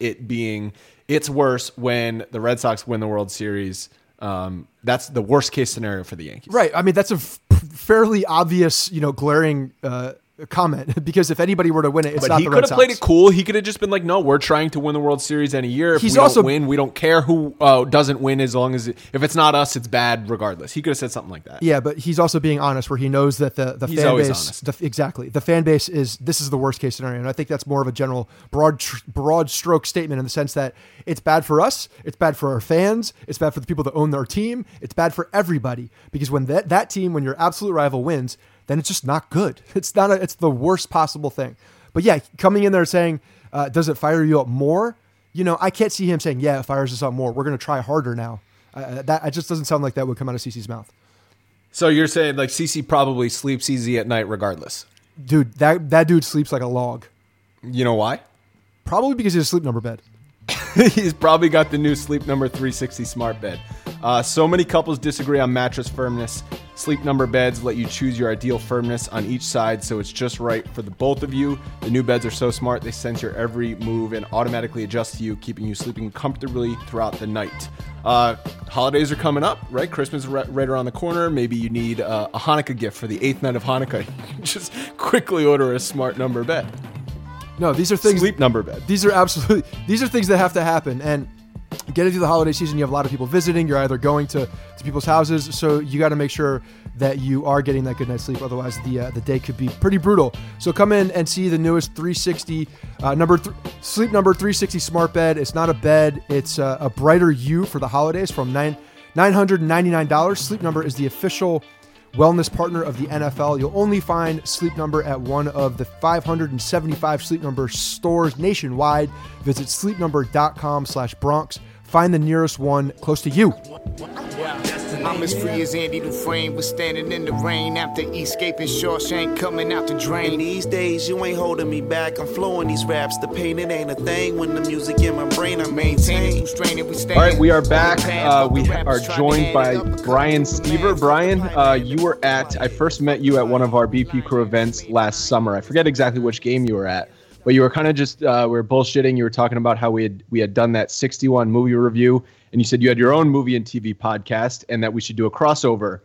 it's worse when the Red Sox win the World Series. That's the worst case scenario for the Yankees. Right. I mean, that's a fairly obvious, glaring comment, because if anybody were to win it, it's not the Red Sox. He could have played it cool. He could have just been like, no, we're trying to win the World Series any year. If we don't win, we don't care who doesn't win, as long as if it's not us, it's bad regardless. He could have said something like that. Yeah, but he's also being honest, where he knows that the fan base, the fan base this is the worst case scenario. And I think that's more of a general broad stroke statement, in the sense that it's bad for us, it's bad for our fans, it's bad for the people that own their team, it's bad for everybody, because when that team, when your absolute rival wins, then it's just not good. It's the worst possible thing. But yeah, coming in there saying, does it fire you up more? I can't see him saying, yeah, it fires us up more. We're going to try harder now. That just doesn't sound like that would come out of CC's mouth. So you're saying like CC probably sleeps easy at night regardless. Dude, that dude sleeps like a log. You know why? Probably because he has a Sleep Number bed. He's probably got the new Sleep Number 360 smart bed. So many couples disagree on mattress firmness. Sleep Number beds let you choose your ideal firmness on each side, so it's just right for the both of you. The new beds are so smart, they sense your every move and automatically adjust to you, keeping you sleeping comfortably throughout the night. Holidays are coming up, right? Christmas is right around the corner. Maybe you need a Hanukkah gift for the 8th night of Hanukkah. You can just quickly order a Smart Number bed. No, these are things. Sleep Number bed. These are things that have to happen. And getting through the holiday season, you have a lot of people visiting. You're either going to people's houses, so you got to make sure that you are getting that good night's sleep. Otherwise, the day could be pretty brutal. So come in and see the newest 360 Sleep Number 360 smart bed. It's not a bed; it's a brighter you for the holidays from $999. Sleep Number is the official wellness partner of the NFL. You'll only find Sleep Number at one of the 575 Sleep Number stores nationwide. Visit sleepnumber.com/Bronx. Find the nearest one close to you. I'm as free as Andy Dufresne, was standing in the rain after escaping Shawshank, coming out the drain. And these days you ain't holding me back. I'm flowing these raps. The pain, it ain't a thing. When the music in my brain, I maintain. All right, we are back. We are joined by Brian Stever. Brian, I first met you at one of our BP Crew events last summer. I forget exactly which game you were at, but you were kind of just we were bullshitting. You were talking about how we had done that 61 movie review, and you said you had your own movie and TV podcast, and that we should do a crossover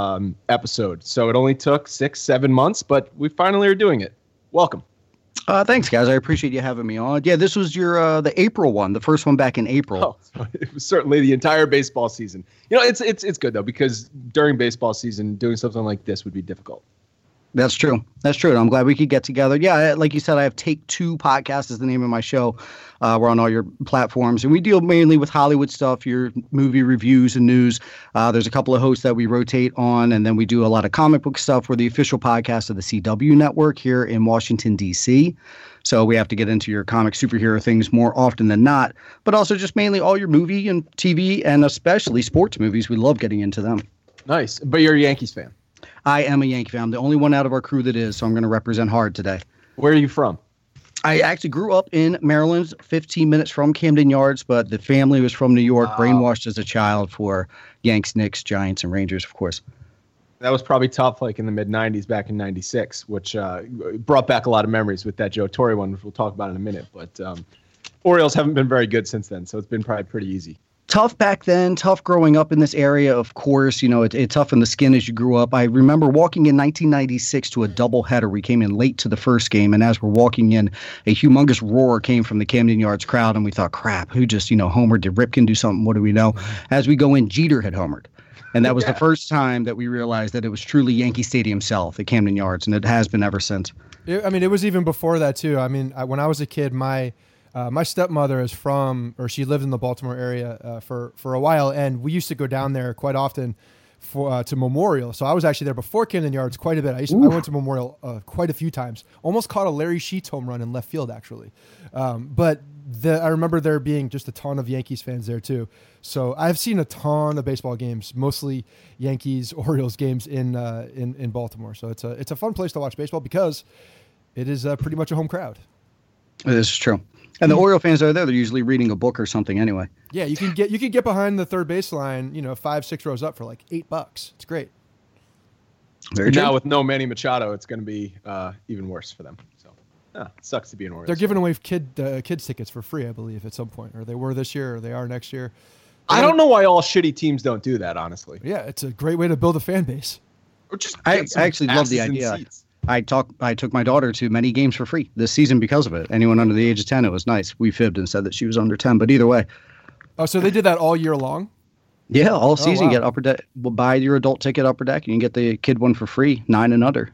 episode. So it only took 6-7 months, but we finally are doing it. Welcome. Thanks, guys. I appreciate you having me on. Yeah, this was your the April one, the first one back in April. Oh, it was certainly the entire baseball season. It's good though, because during baseball season, doing something like this would be difficult. That's true. And I'm glad we could get together. Yeah, like you said, I have Take Two Podcast is the name of my show. We're on all your platforms, and we deal mainly with Hollywood stuff, your movie reviews and news. There's a couple of hosts that we rotate on, and then we do a lot of comic book stuff. We're the official podcast of the CW Network here in Washington, D.C., so we have to get into your comic superhero things more often than not, but also just mainly all your movie and TV and especially sports movies. We love getting into them. Nice. But you're a Yankees fan. I am a Yankee fan. I'm the only one out of our crew that is, so I'm going to represent hard today. Where are you from? I actually grew up in Maryland, 15 minutes from Camden Yards, but the family was from New York, brainwashed as a child for Yanks, Knicks, Giants, and Rangers, of course. That was probably tough, like in the mid-'90s, back in '96, which brought back a lot of memories with that Joe Torre one, which we'll talk about in a minute. But Orioles haven't been very good since then, so it's been probably pretty easy. Tough back then, tough growing up in this area, of course. It's tough in the skin as you grew up. I remember walking in 1996 to a doubleheader. We came in late to the first game, and as we're walking in, a humongous roar came from the Camden Yards crowd, and we thought, crap, who just, homered? Did Ripken do something? What do we know? As we go in, Jeter had homered. And that was the first time that we realized that it was truly Yankee Stadium South at Camden Yards, and it has been ever since. It was even before that, too. When I was a kid, my stepmother is she lived in the Baltimore area for a while, and we used to go down there quite often to Memorial. So I was actually there before Camden Yards quite a bit. I went to Memorial quite a few times. Almost caught a Larry Sheets home run in left field, actually. But I remember there being just a ton of Yankees fans there too. So I've seen a ton of baseball games, mostly Yankees, Orioles games in Baltimore. So it's a fun place to watch baseball because it is pretty much a home crowd. This is true. And the Oriole fans that are there, they're usually reading a book or something anyway. Yeah, you can get behind the third baseline, 5-6 rows up for like $8. It's great. Very true. Now with no Manny Machado, it's going to be even worse for them. So it sucks to be an Orioles. They're giving away kids tickets for free, I believe, at some point, or they were this year, or they are next year. I don't know why all shitty teams don't do that, honestly. Yeah, it's a great way to build a fan base. Or just I actually love the idea. I took my daughter to many games for free this season because of it. Anyone under the age of 10, it was nice. We fibbed and said that she was under 10, but either way. Oh, so they did that all year long? Yeah, all season. Wow. Get upper deck. We'll buy your adult ticket upper deck, and you can get the kid one for free, 9 and under.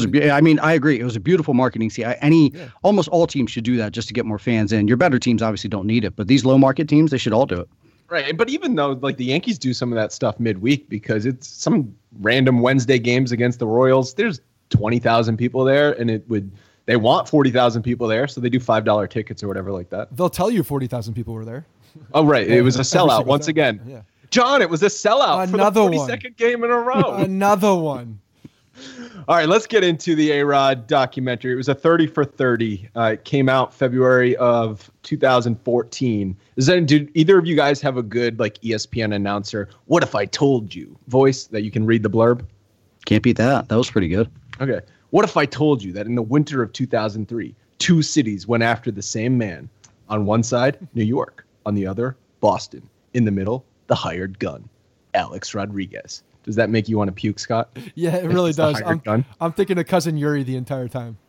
I agree. It was a beautiful marketing scheme. Almost all teams should do that just to get more fans in. Your better teams obviously don't need it, but these low market teams, they should all do it. Right, but even though like the Yankees do some of that stuff midweek because it's some random Wednesday games against the Royals, there's 20,000 people there, and they want 40,000 people there, so they do $5 tickets or whatever like that. They'll tell you 40,000 people were there. Oh, right. It was a sellout once again. Yeah. John, it was a sellout Another for the one. 42nd game in a row. Another one. All right, let's get into the A-Rod documentary. It was a 30 for 30. It came out February of 2014. Did either of you guys have a good like ESPN announcer, what if I told you voice that you can read the blurb? Can't beat that. That was pretty good. Okay. What if I told you that in the winter of 2003, two cities went after the same man? On one side, New York. On the other, Boston. In the middle, the hired gun, Alex Rodriguez. Does that make you want to puke, Scott? Yeah, it really does. Gun? I'm thinking of Cousin Yuri the entire time.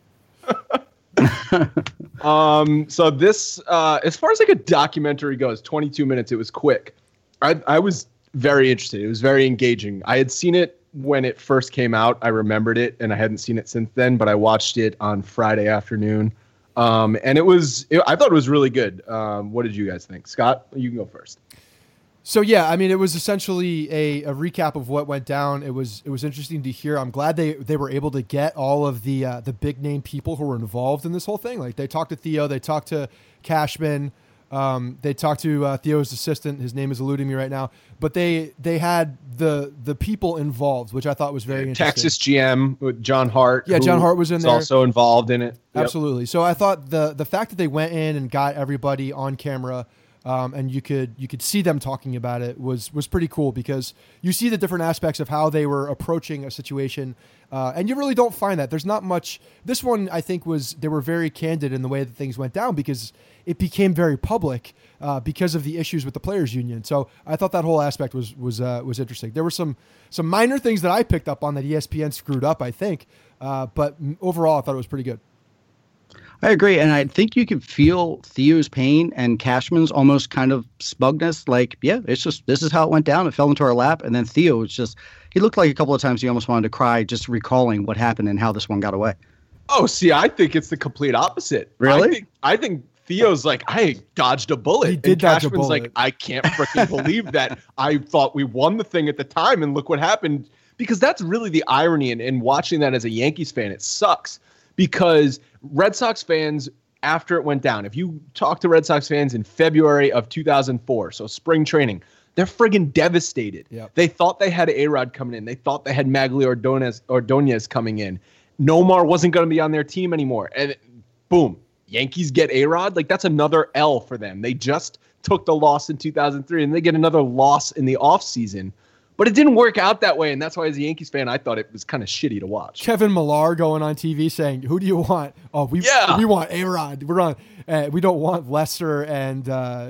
So this, as far as like a documentary goes, 22 minutes, it was quick. I was very interested. It was very engaging. I had seen it when it first came out. I remembered it, and I hadn't seen it since then, but I watched it on Friday afternoon. And I thought it was really good. What did you guys think? Scott, you can go first. So yeah, I mean, it was essentially a recap of what went down. It was interesting to hear. I'm glad they were able to get all of the big name people who were involved in this whole thing. Like they talked to Theo, they talked to Cashman, they talked to Theo's assistant. His name is eluding me right now, but they had the people involved, which I thought was very interesting. Texas GM with John Hart. Yeah, John Hart was in there. Also involved in it. Yep. Absolutely. So I thought the fact that they went in and got everybody on camera. And you could see them talking about it was pretty cool because you see the different aspects of how they were approaching a situation, and you really don't find that. There's not much. This one I think they were very candid in the way that things went down because it became very public because of the issues with the players union. So I thought that whole aspect was interesting. There were some minor things that I picked up on that ESPN screwed up, I think, but overall I thought it was pretty good. I agree, and I think you could feel Theo's pain and Cashman's almost kind of smugness. Like, yeah, it's just this is how it went down. It fell into our lap, and then Theo was he looked like a couple of times he almost wanted to cry just recalling what happened and how this one got away. Oh, see, I think it's the complete opposite. Really? I think Theo's like, I dodged a bullet. He did dodge a Cashman's bullet. like, I can't freaking believe that. I thought we won the thing at the time, and look what happened. Because that's really the irony in watching that as a Yankees fan. It sucks. Because Red Sox fans, after it went down, if you talk to Red Sox fans in February of 2004, so spring training, they're friggin' devastated. Yep. They thought they had A-Rod coming in. They thought they had Magli Ordonez coming in. Nomar wasn't going to be on their team anymore. And boom, Yankees get A-Rod. Like, that's another L for them. They just took the loss in 2003, and they get another loss in the offseason. But it didn't work out that way, and that's why, as a Yankees fan, I thought it was kind of shitty to watch. Kevin Millar going on TV saying, "Who do you want? Oh, we want A-Rod. We're on. We don't want Lester and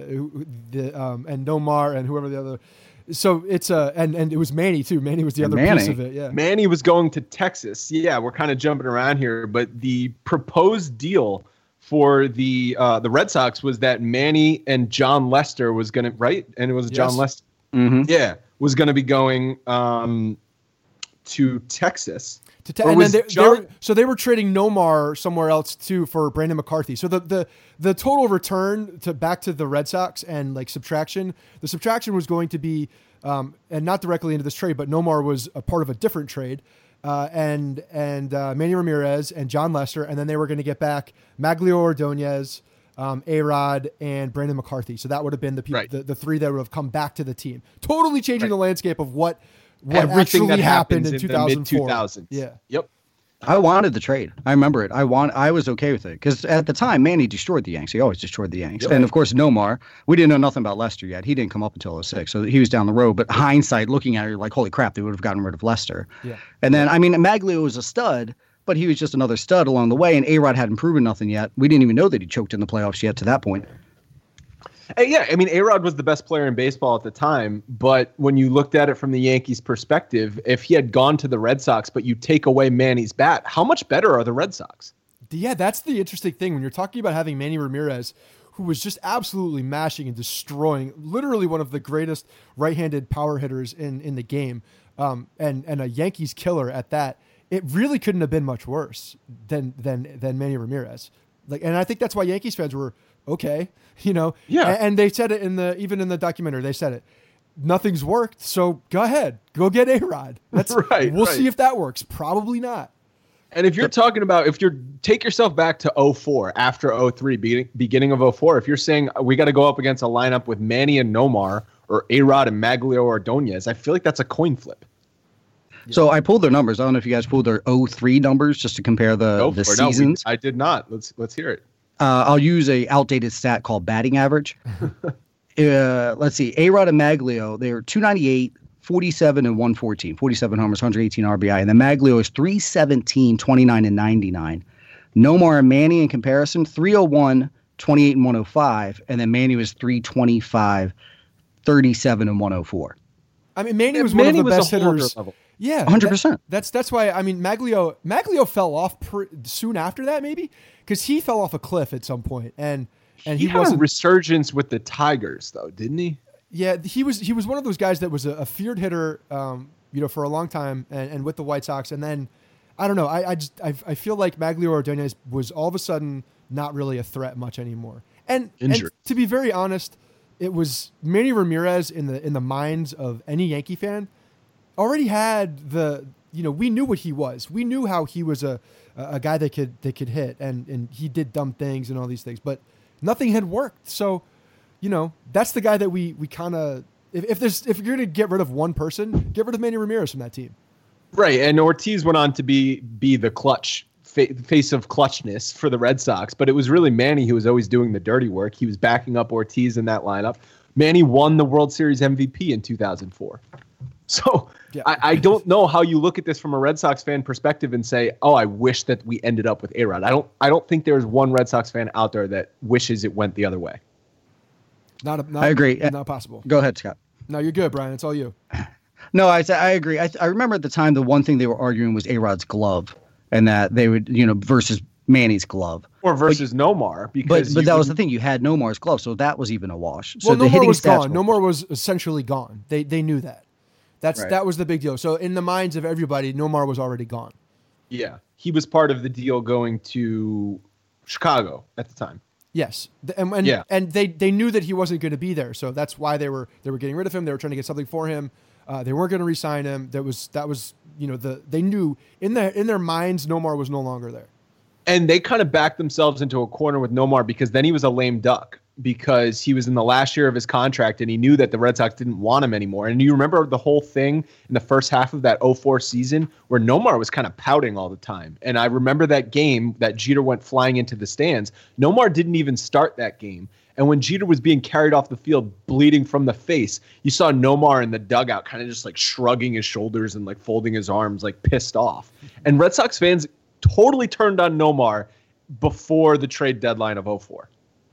Nomar and whoever the other." So it's and it was Manny too. Manny was the other piece of it. Yeah, Manny was going to Texas. Yeah, we're kind of jumping around here, but the proposed deal for the Red Sox was that Manny and John Lester was going to and it was John Lester. Mm-hmm. Yeah. Was going to be going to Texas. And then they were trading Nomar somewhere else too for Brandon McCarthy. So the total return back to the Red Sox and like subtraction, the subtraction was going to be and not directly into this trade, but Nomar was a part of a different trade. And Manny Ramirez and John Lester, and then they were going to get back Magli Ordonez, A-Rod, and Brandon McCarthy. So that would have been the people, the three that would have come back to the team, totally changing the landscape of what everything actually that happened in the 2004. mid-2000s. Yeah. Yep. I wanted the trade. I remember it. I was okay with it because at the time, Manny destroyed the Yanks. He always destroyed the Yanks. Yep. And of course, Nomar, we didn't know nothing about Lester yet. He didn't come up until 2006. So he was down the road. But hindsight, looking at it, you're like, holy crap, they would have gotten rid of Lester. Yeah. And then, I mean, Magli was a stud, but he was just another stud along the way. And A-Rod hadn't proven nothing yet. We didn't even know that he choked in the playoffs yet to that point. Yeah, I mean, A-Rod was the best player in baseball at the time, but when you looked at it from the Yankees' perspective, if he had gone to the Red Sox, but you take away Manny's bat, how much better are the Red Sox? Yeah, that's the interesting thing. When you're talking about having Manny Ramirez, who was just absolutely mashing and destroying, literally one of the greatest right-handed power hitters in the game, and a Yankees killer at that, it really couldn't have been much worse than Manny Ramirez. Like, and I think that's why Yankees fans were okay, yeah. And they said it even in the documentary. They said it. Nothing's worked, so go ahead, go get A-Rod. That's right. We'll see if that works. Probably not. And if you're talking about, take yourself back to 2004, after 2003, beginning of 2004, if you're saying we got to go up against a lineup with Manny and Nomar, or A-Rod and Maglio Ordonez, I feel like that's a coin flip. So I pulled their numbers. I don't know if you guys pulled their 03 numbers just to compare the seasons. No, I did not. Let's hear it. I'll use a outdated stat called batting average. Let's see. A-Rod and Maglio, they're 298, 47, and 114. 47 homers, 118 RBI. And then Maglio is 317, 29, and 99. Nomar and Manny in comparison, 301, 28, and 105. And then Manny was 325, 37, and 104. I mean, Manny was one of the best hitters. Yeah, 100%. That's why. I mean, Maglio fell off soon after that, maybe because he fell off a cliff at some point, and he had wasn't a resurgence with the Tigers, though, didn't he? Yeah, he was one of those guys that was a feared hitter, for a long time, and with the White Sox, and then I don't know. I feel like Maglio Ordonez was all of a sudden not really a threat much anymore, and to be very honest, it was Manny Ramirez in the minds of any Yankee fan. Already had we knew what he was. We knew how he was a guy that could hit, and he did dumb things and all these things, but nothing had worked. So, that's the guy that we kind of if you're going to get rid of one person, get rid of Manny Ramirez from that team. Right, and Ortiz went on to be the clutch face of clutchness for the Red Sox, but it was really Manny who was always doing the dirty work. He was backing up Ortiz in that lineup. Manny won the World Series MVP in 2004. So yeah. I don't know how you look at this from a Red Sox fan perspective and say, "Oh, I wish that we ended up with A-Rod." I don't think there's one Red Sox fan out there that wishes it went the other way. I agree. Not possible. Go ahead, Scott. No, you're good, Brian. It's all you. No, I agree. I remember at the time the one thing they were arguing was A-Rod's glove, and that they would versus Manny's glove or versus Nomar because but that was the thing. You had Nomar's glove, so that was even a wash. So well, the Nomar was gone. Nomar was essentially gone. They knew that. That was the big deal. So in the minds of everybody, Nomar was already gone. Yeah, he was part of the deal going to Chicago at the time. Yes, and they knew that he wasn't going to be there, so that's why they were getting rid of him. They were trying to get something for him. They weren't going to re-sign him. That was they knew in their minds Nomar was no longer there. And they kind of backed themselves into a corner with Nomar because then he was a lame duck. Because he was in the last year of his contract and he knew that the Red Sox didn't want him anymore. And you remember the whole thing in the first half of that 04 season where Nomar was kind of pouting all the time. And I remember that game that Jeter went flying into the stands. Nomar didn't even start that game. And when Jeter was being carried off the field, bleeding from the face, you saw Nomar in the dugout kind of just like shrugging his shoulders and like folding his arms, like pissed off. And Red Sox fans totally turned on Nomar before the trade deadline of 04.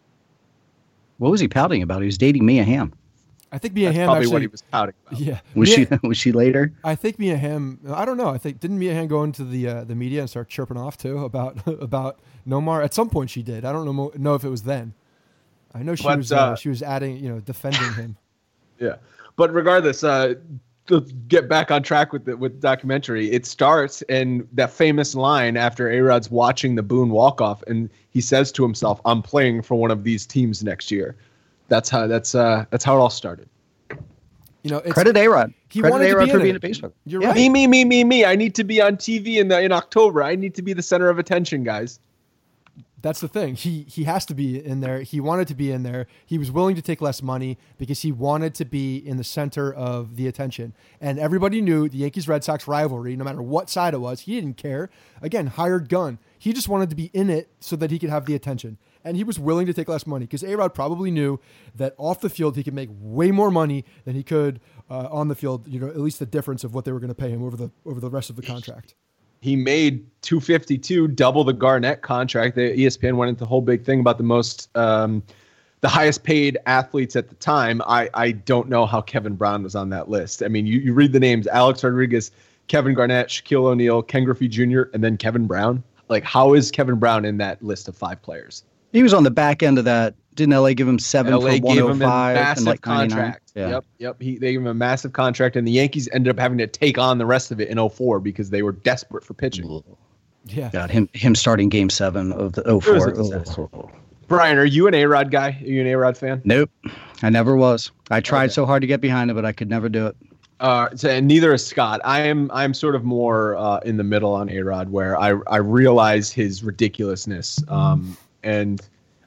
What was he pouting about? He was dating Mia Hamm. I think Mia That's Hamm probably actually, what he was pouting about. Yeah, was she later? I think Mia Hamm. I don't know. I think didn't Mia Hamm go into the media and start chirping off too about Nomar? At some point she did. I don't know if it was then. I know she was adding defending him. Yeah, but regardless, to get back on track with the documentary, it starts and that famous line after A-Rod's watching the Boone walk-off, and he says to himself, "I'm playing for one of these teams next year." That's how it all started. Credit A-Rod. Credit A-Rod for being a baseball. You're right. Me. I need to be on TV in October. I need to be the center of attention, guys. That's the thing. He has to be in there. He wanted to be in there. He was willing to take less money because he wanted to be in the center of the attention. And everybody knew the Yankees-Red Sox rivalry, no matter what side it was. He didn't care. Again, hired gun. He just wanted to be in it so that he could have the attention. And he was willing to take less money because A-Rod probably knew that off the field he could make way more money than he could on the field, at least the difference of what they were going to pay him over the rest of the contract. He made $252, double the Garnett contract. The ESPN went into the whole big thing about the highest paid athletes at the time. I don't know how Kevin Brown was on that list. I mean, you read the names: Alex Rodriguez, Kevin Garnett, Shaquille O'Neal, Ken Griffey Jr., and then Kevin Brown. Like, how is Kevin Brown in that list of 5 players? He was on the back end of that. Didn't LA give him 7 LA for 105 gave him a massive and like contract. Yeah. Yep. They gave him a massive contract, and the Yankees ended up having to take on the rest of it in 04 because they were desperate for pitching. Yeah. God, him starting Game 7 of the 04. Brian, are you an A-Rod guy? Are you an A-Rod fan? Nope, I never was. I tried so hard to get behind it, but I could never do it. And neither is Scott. I'm sort of more in the middle on A-Rod, where I realize his ridiculousness, and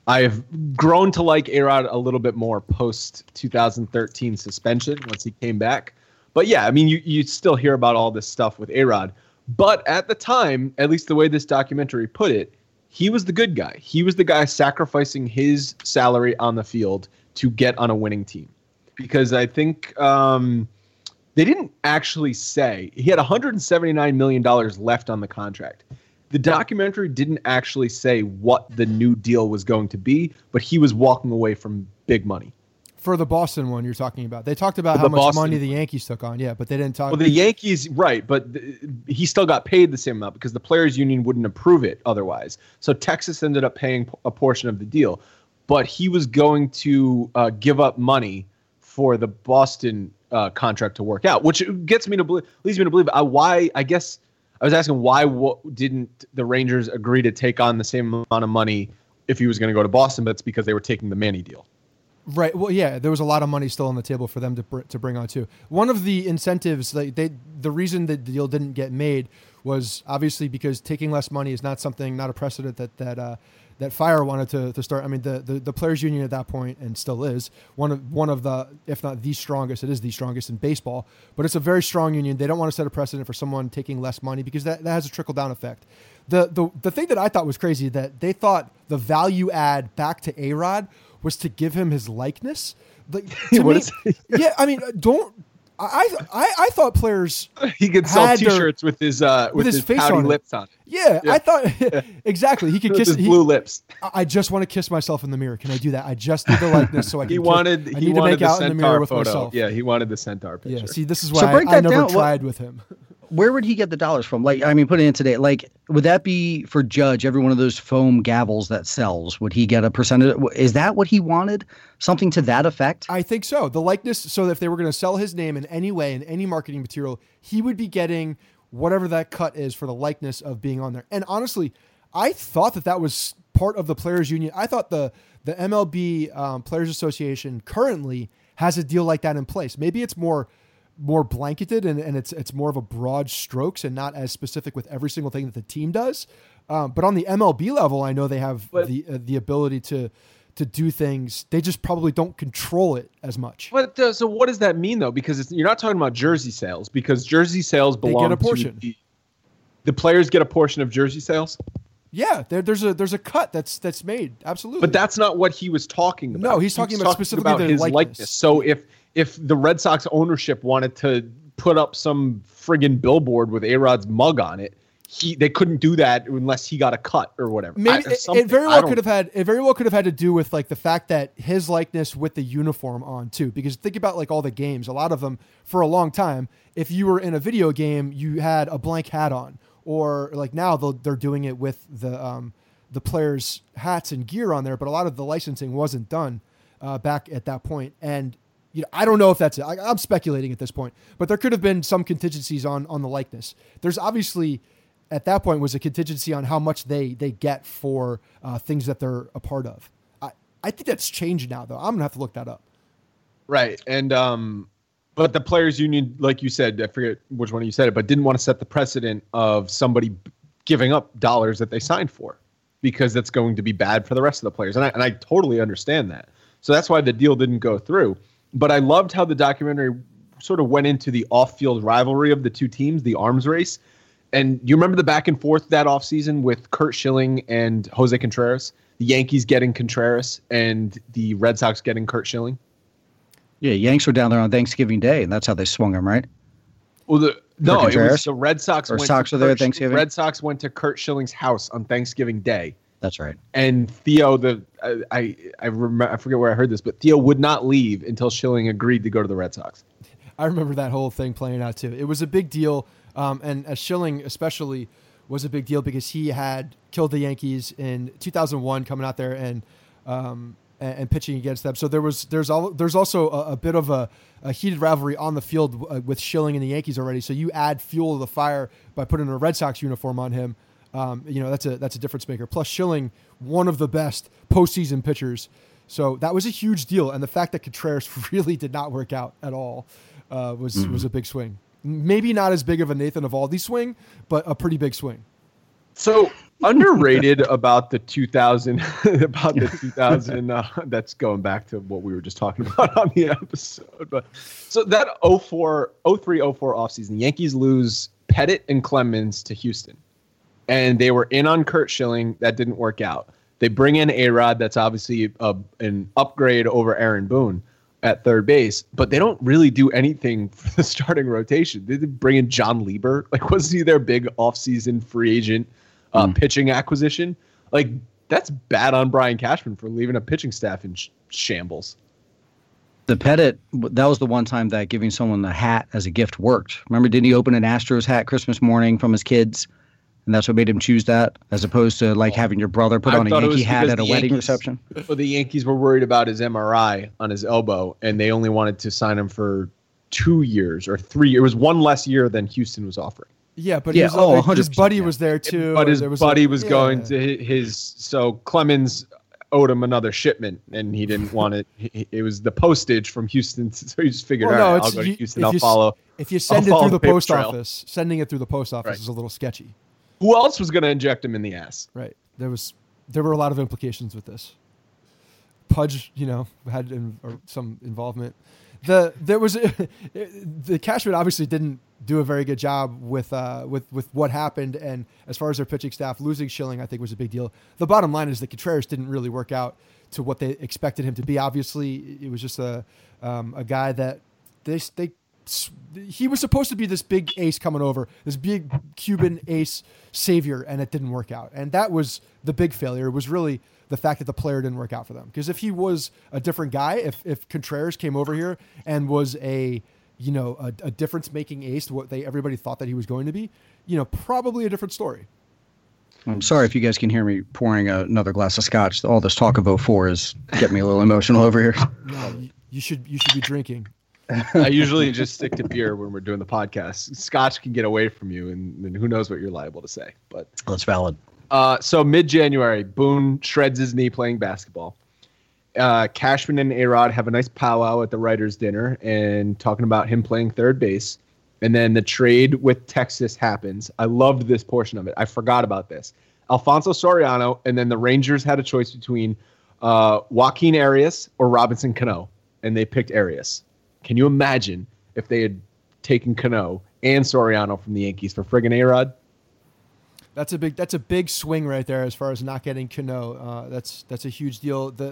I have grown to like A-Rod a little bit more post 2013 suspension once he came back. But yeah, I mean, you still hear about all this stuff with A-Rod. But at the time, at least the way this documentary put it, he was the good guy. He was the guy sacrificing his salary on the field to get on a winning team. Because I think they didn't actually say he had $179 million left on the contract. The documentary didn't actually say what the new deal was going to be, but he was walking away from big money. For the Boston one you're talking about. They talked about how much Boston money the Yankees took on, but they didn't talk. Well, the Yankees, right, but he still got paid the same amount because the Players Union wouldn't approve it otherwise. So Texas ended up paying a portion of the deal, but he was going to give up money for the Boston contract to work out, which leads me to believe why, I guess, I was asking why didn't the Rangers agree to take on the same amount of money if he was going to go to Boston, but it's because they were taking the Manny deal. Right. Well, yeah, there was a lot of money still on the table for them to bring on too. One of the incentives, the reason the deal didn't get made was obviously because taking less money is not a precedent that Fire wanted to start. I mean, the Players Union at that point, and still is, one of the, if not the strongest, it is the strongest in baseball, but it's a very strong union. They don't want to set a precedent for someone taking less money because that has a trickle-down effect. The thing that I thought was crazy, that they thought the value add back to A-Rod was to give him his likeness. Like, to me, yeah, I mean, I thought players he could sell T-shirts with his face on lips on it. Yeah, I thought exactly he could kiss his blue lips. I just want to kiss myself in the mirror. Can I do that? I just need the likeness so I can. He wanted to make out in the mirror with myself. Yeah, he wanted the centaur picture. Yeah, see, this is why I never tried with him. Where would he get the dollars from? Like, I mean, put it in today. Like, would that be for Judge? Every one of those foam gavels that sells, would he get a percentage? Is that what he wanted? Something to that effect? I think so. The likeness. So that if they were going to sell his name in any way, in any marketing material, he would be getting whatever that cut is for the likeness of being on there. And honestly, I thought that was part of the Players Union. I thought the MLB Players Association currently has a deal like that in place. Maybe it's more blanketed and it's more of a broad strokes and not as specific with every single thing that the team does. But on the MLB level, I know they have the ability to do things. They just probably don't control it as much. But so what does that mean though? Because you're not talking about jersey sales, because jersey sales belong they get a portion. To the players get a portion of jersey sales. Yeah, there's a cut that's made. Absolutely. But that's not what he was talking about. No, he's talking about specifically about his likeness. So if the Red Sox ownership wanted to put up some friggin' billboard with A-Rod's mug on it, they couldn't do that unless he got a cut or whatever. Maybe it very well could have had to do with like the fact that his likeness with the uniform on too. Because think about like all the games, a lot of them for a long time, if you were in a video game, you had a blank hat on, or like now they're doing it with the players' hats and gear on there. But a lot of the licensing wasn't done back at that point. And I don't know if that's it. I'm speculating at this point, but there could have been some contingencies on the likeness. There's obviously at that point was a contingency on how much they get for things that they're a part of. I think that's changed now, though. I'm gonna have to look that up. Right, and but the Players Union, like you said, I forget which one you said it, but didn't want to set the precedent of somebody giving up dollars that they signed for, because that's going to be bad for the rest of the players, and I totally understand that. So that's why the deal didn't go through. But I loved how the documentary sort of went into the off-field rivalry of the two teams, the arms race. And you remember the back and forth that offseason with Curt Schilling and Jose Contreras? The Yankees getting Contreras and the Red Sox getting Curt Schilling? Yeah, Yanks were down there on Thanksgiving Day, and that's how they swung him, right? Well, it was the Red Sox. Sox were there at Thanksgiving? Red Sox went to Curt Schilling's house on Thanksgiving Day. That's right. And Theo, I forget where I heard this, but Theo would not leave until Schilling agreed to go to the Red Sox. I remember that whole thing playing out too. It was a big deal, and Schilling especially was a big deal because he had killed the Yankees in 2001, coming out there and pitching against them. So there's also a bit of a heated rivalry on the field with Schilling and the Yankees already. So you add fuel to the fire by putting a Red Sox uniform on him. That's a difference maker. Plus Schilling, one of the best postseason pitchers. So that was a huge deal. And the fact that Contreras really did not work out at all was a big swing. Maybe not as big of a Nathan Eovaldi swing, but a pretty big swing. So underrated about the 2000, that's going back to what we were just talking about on the episode. But so that 03-04 offseason, the Yankees lose Pettit and Clemens to Houston. And they were in on Curt Schilling. That didn't work out. They bring in A-Rod. That's obviously an upgrade over Aaron Boone at third base. But they don't really do anything for the starting rotation. They did bring in John Lieber. Like, wasn't he their big offseason free agent pitching acquisition? Like, that's bad on Brian Cashman for leaving a pitching staff in shambles. The Pettit, that was the one time that giving someone a hat as a gift worked. Remember, didn't he open an Astros hat Christmas morning from his kids? And that's what made him choose that, as opposed to like having your brother put on a Yankee hat at a wedding reception. Well, the Yankees were worried about his MRI on his elbow, and they only wanted to sign him for 2 years or 3 years. It was one less year than Houston was offering. Yeah, but his buddy was there too. But his buddy was going to his. So Clemens owed him another shipment, and he didn't want it. It was the postage from Houston, so he just figured, I'll go to Houston. I'll follow. If you send it through the post office, sending it through the post office is a little sketchy. Who else was going to inject him in the ass? Right. There were a lot of implications with this. Pudge, had some involvement. The Cashman obviously didn't do a very good job with what happened, and as far as their pitching staff, losing Schilling I think was a big deal. The bottom line is that Contreras didn't really work out to what they expected him to be. Obviously, it was just a guy that he was supposed to be this big ace coming over, this big Cuban ace savior, and it didn't work out. And that was the big failure. It was really the fact that the player didn't work out for them. Because if he was a different guy, if Contreras came over here and was a difference-making ace, what everybody thought that he was going to be, probably a different story. I'm sorry if you guys can hear me pouring another glass of scotch. All this talk of 04 is getting me a little emotional over here. No, you should be drinking. I usually just stick to beer when we're doing the podcast. Scotch can get away from you, and who knows what you're liable to say. But that's valid. So mid-January, Boone shreds his knee playing basketball. Cashman and A-Rod have a nice powwow at the writers' dinner and talking about him playing third base. And then the trade with Texas happens. I loved this portion of it. I forgot about this. Alfonso Soriano, and then the Rangers had a choice between Joaquin Arias or Robinson Cano, and they picked Arias. Can you imagine if they had taken Cano and Soriano from the Yankees for friggin' A-Rod? That's a big swing right there as far as not getting Cano. That's a huge deal. They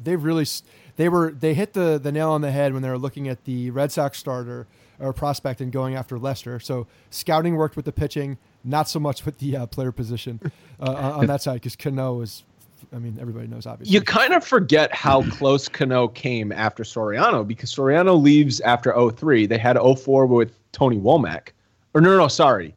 hit the nail on the head when they were looking at the Red Sox starter or prospect and going after Lester. So scouting worked with the pitching, not so much with the player position on that side, because Cano is. I mean, everybody knows, obviously. You kind of forget how close Cano came after Soriano, because Soriano leaves after 03. They had 04 with Tony Womack. Or no, sorry.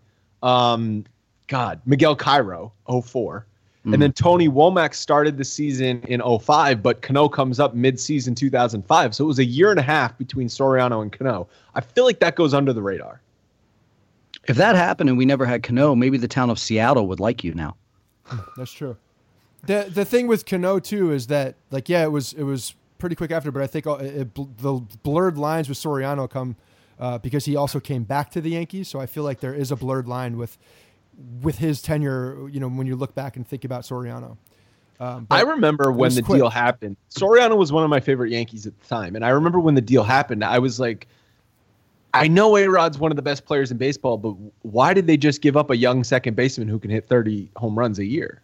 Miguel Cairo, 04. And then Tony Womack started the season in 05, but Cano comes up mid-season 2005. So it was a year and a half between Soriano and Cano. I feel like that goes under the radar. If that happened and we never had Cano, maybe the town of Seattle would like you now. That's true. The thing with Cano too is that it was pretty quick after, but I think the blurred lines with Soriano come because he also came back to the Yankees. So I feel like there is a blurred line with his tenure. When you look back and think about Soriano. I remember when the deal happened. Soriano was one of my favorite Yankees at the time, and I remember when the deal happened, I was like, I know A-Rod's one of the best players in baseball, but why did they just give up a young second baseman who can hit 30 home runs a year?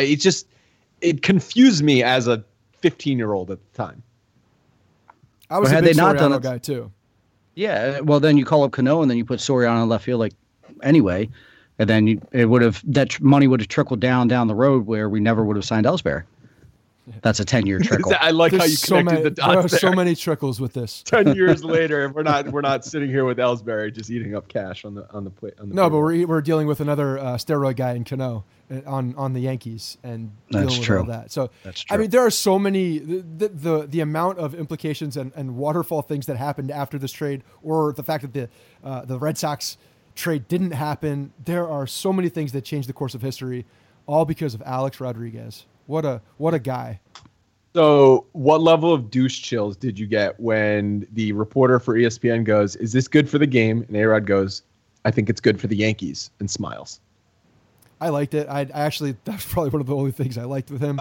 It confused me as a 15-year-old at the time. I was a big Soriano guy too. Yeah, well, then you call up Cano and then you put Soriano in left field anyway, and then that money would have trickled down the road where we never would have signed Ellsbury. That's a 10-year trickle. I like how you connected the dots. There are so many trickles with this. 10 years later, we're not sitting here with Ellsbury just eating up cash on the plate. No, but we're dealing with another steroid guy in Cano on the Yankees and dealing with all that. So that's true. I mean, there are so many the amount of implications and waterfall things that happened after this trade, or the fact that the Red Sox trade didn't happen. There are so many things that changed the course of history, all because of Alex Rodriguez. What a guy. So what level of douche chills did you get when the reporter for ESPN goes, "Is this good for the game?" And A-Rod goes, "I think it's good for the Yankees," and smiles? I liked it. I actually, that's probably one of the only things I liked with him.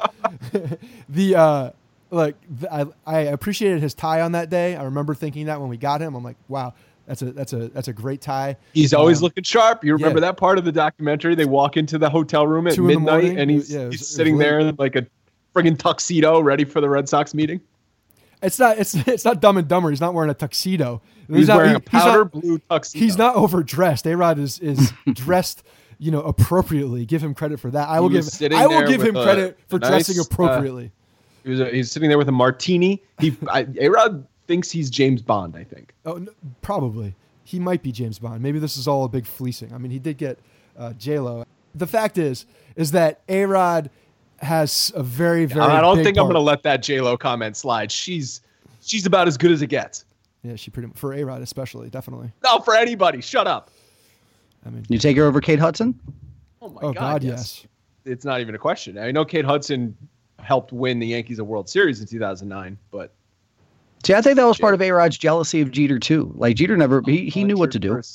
I appreciated his tie on that day. I remember thinking that when we got him, I'm like, wow, that's a great tie. He's always looking sharp. You remember that part of the documentary? They walk into the hotel room at midnight, and he's sitting there in like a friggin' tuxedo, ready for the Red Sox meeting. It's not Dumb and Dumber. He's not wearing a tuxedo. He's wearing a powder blue tuxedo. He's not overdressed. A-Rod is dressed, appropriately. Give him credit for that. I will give him credit for dressing appropriately. He's sitting there with a martini. A-Rod thinks he's James Bond, I think. Oh, no, probably. He might be James Bond. Maybe this is all a big fleecing. I mean, he did get J-Lo. The fact is that A-Rod has a very, very I don't think part. I'm going to let that J-Lo comment slide. She's about as good as it gets. Yeah, she pretty much, for A-Rod especially, definitely. No, for anybody. Shut up. I mean, you take her over Kate Hudson? Oh God, yes. It's not even a question. I know Kate Hudson helped win the Yankees a World Series in 2009, but see, I think that was part of A-Rod's jealousy of Jeter too. Like Jeter he knew what to do.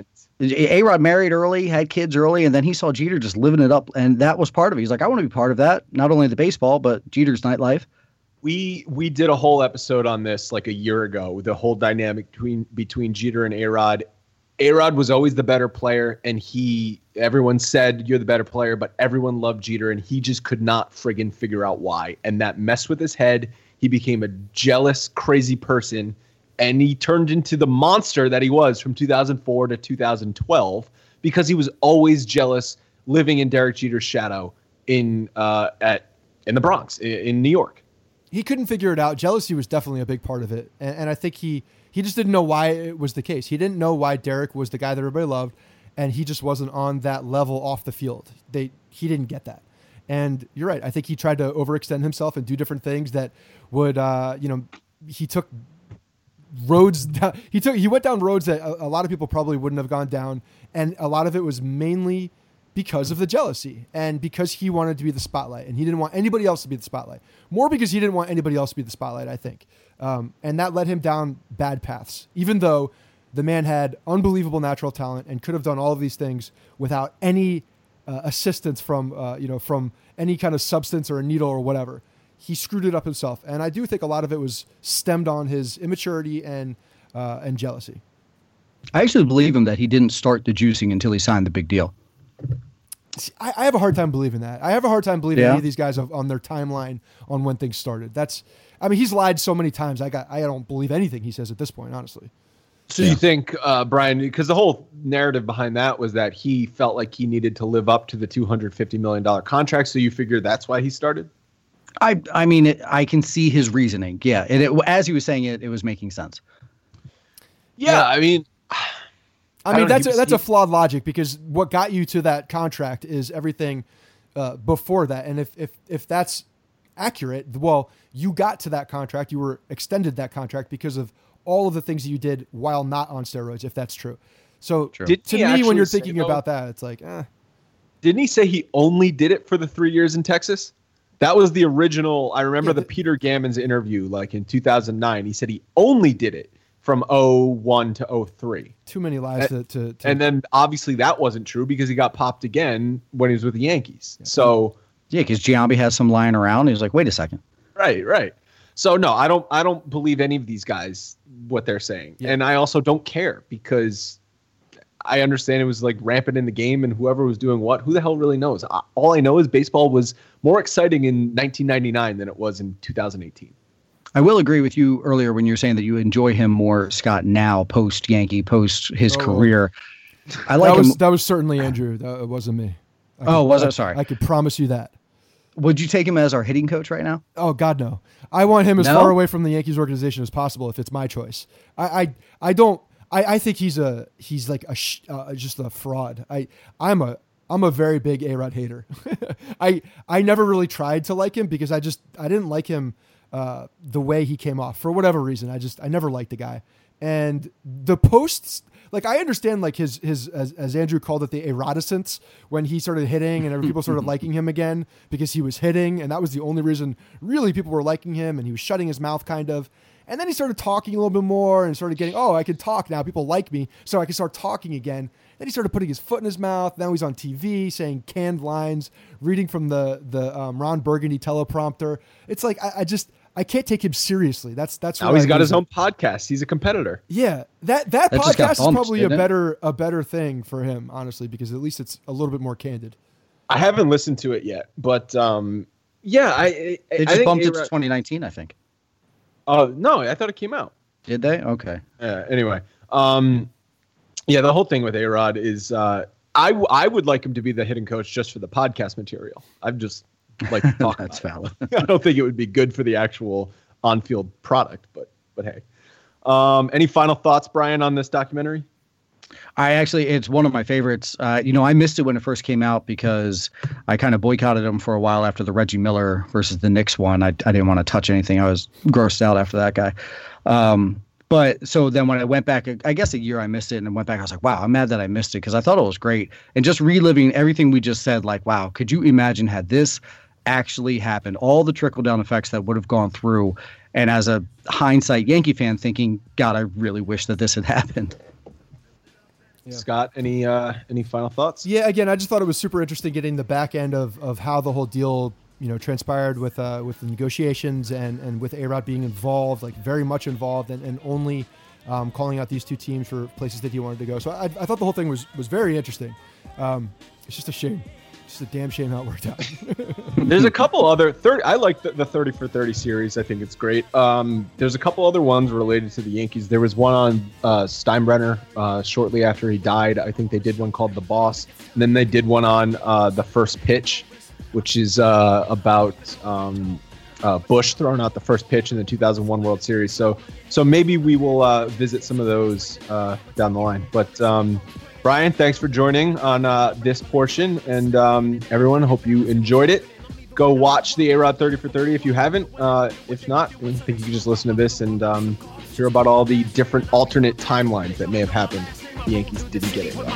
A-Rod married early, had kids early, and then he saw Jeter just living it up, and that was part of it. He's like, I want to be part of that, not only the baseball, but Jeter's nightlife. We did a whole episode on this like a year ago, the whole dynamic between Jeter and A-Rod. A-Rod was always the better player, and everyone said you're the better player, but everyone loved Jeter, and he just could not friggin' figure out why. And that messed with his head. He became a jealous, crazy person, and he turned into the monster that he was from 2004 to 2012 because he was always jealous, living in Derek Jeter's shadow in the Bronx, in New York. He couldn't figure it out. Jealousy was definitely a big part of it, and I think he just didn't know why it was the case. He didn't know why Derek was the guy that everybody loved, and he just wasn't on that level off the field. He didn't get that. And you're right. I think he tried to overextend himself and do different things that would, he took roads down. He went down roads that a lot of people probably wouldn't have gone down. And a lot of it was mainly because of the jealousy and because he wanted to be the spotlight and he didn't want anybody else to be the spotlight. More because he didn't want anybody else to be the spotlight, I think. And that led him down bad paths, even though the man had unbelievable natural talent and could have done all of these things without any assistance from any kind of substance or a needle or whatever. He screwed it up himself. And I do think a lot of it was stemmed on his immaturity and jealousy. I actually believe him that he didn't start the juicing until he signed the big deal. I have a hard time believing that. I have a hard time believing any of these guys on their timeline on when things started. He's lied so many times. I don't believe anything he says at this point, honestly. So you think, Brian, because the whole narrative behind that was that he felt like he needed to live up to the $250 million contract. So you figure that's why he started? I mean, I can see his reasoning. Yeah. And as he was saying it was making sense. Yeah. I mean, that's a flawed logic because what got you to that contract is everything before that. And if that's accurate, well, you got to that contract. You were extended that contract because of all of the things that you did while not on steroids, if that's true. So to me, when you're thinking about that, it's like, Didn't he say he only did it for the 3 years in Texas? That was the original. I remember the Peter Gammons interview, like in 2009. He said he only did it from 01 to 03. Too many lies to And then obviously that wasn't true because he got popped again when he was with the Yankees. Yeah. So because Giambi has some lying around. He was like, wait a second. Right. So no, I don't believe any of these guys what they're saying, and I also don't care because I understand it was like rampant in the game, and whoever was doing what, who the hell really knows? All I know is baseball was more exciting in 1999 than it was in 2018. I will agree with you earlier when you're saying that you enjoy him more, Scott, now post Yankee, post his career. I like him. That was certainly Andrew. That wasn't me. Was it? Sorry. I could promise you that. Would you take him as our hitting coach right now? Oh God, no. I want him as far away from the Yankees organization as possible if it's my choice. I think he's just a fraud. I'm a very big A-Rod hater. I never really tried to like him because I didn't like him the way he came off for whatever reason. I never liked the guy. And the posts, like I understand like his as Andrew called it, the eroticence when he started hitting and people started liking him again because he was hitting. And that was the only reason really people were liking him, and he was shutting his mouth kind of. And then he started talking a little bit more and started getting, I can talk now. People like me, so I can start talking again. Then he started putting his foot in his mouth. Now he's on TV saying canned lines, reading from the Ron Burgundy teleprompter. It's like I can't take him seriously. That's now he's got his own podcast. He's a competitor. Yeah, that podcast is probably a better thing for him, honestly, because at least it's a little bit more candid. I haven't listened to it yet, but they just bumped it to 2019, I think. No, I thought it came out. Did they? Okay. Anyway, the whole thing with A-Rod is I would like him to be the hitting coach just for the podcast material. I'm just like to talk That's valid. I don't think it would be good for the actual on-field product, but hey. Any final thoughts, Brian, on this documentary? It's one of my favorites. I missed it when it first came out because I kind of boycotted him for a while after the Reggie Miller versus the Knicks one. I didn't want to touch anything. I was grossed out after that guy. But so then when I went back, I guess a year I missed it and went back, I was like, wow, I'm mad that I missed it because I thought it was great. And just reliving everything we just said, like, wow, could you imagine had this actually happened? All the trickle-down effects that would have gone through. And as a hindsight Yankee fan thinking, God, I really wish that this had happened. Yeah. Scott, any final thoughts? Yeah, again, I just thought it was super interesting getting the back end of how the whole deal transpired with the negotiations and with A-Rod being involved, like very much involved, and only calling out these two teams for places that he wanted to go. So I thought the whole thing was very interesting. It's just a shame. It's just a damn shame how it worked out. There's a couple other I like the 30 for 30 series. I think it's great. There's a couple other ones related to the Yankees. There was one on Steinbrenner shortly after he died. I think they did one called The Boss. And then they did one on The First Pitch, which is about Bush throwing out the first pitch in the 2001 World Series. So maybe we will visit some of those down the line. But Brian, thanks for joining on this portion. And everyone, hope you enjoyed it. Go watch the A-Rod 30 for 30 if you haven't. If not, I think you can just listen to this and hear about all the different alternate timelines that may have happened. The Yankees didn't get it.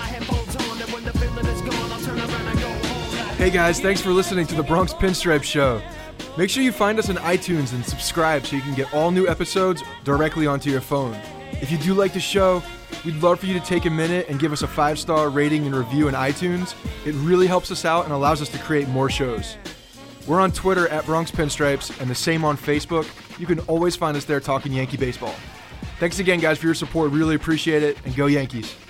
Hey guys, thanks for listening to the Bronx Pinstripe Show. Make sure you find us on iTunes and subscribe so you can get all new episodes directly onto your phone. If you do like the show, we'd love for you to take a minute and give us a 5-star rating and review in iTunes. It really helps us out and allows us to create more shows. We're on Twitter at Bronx Pinstripes and the same on Facebook. You can always find us there talking Yankee baseball. Thanks again, guys, for your support. Really appreciate it, and go Yankees.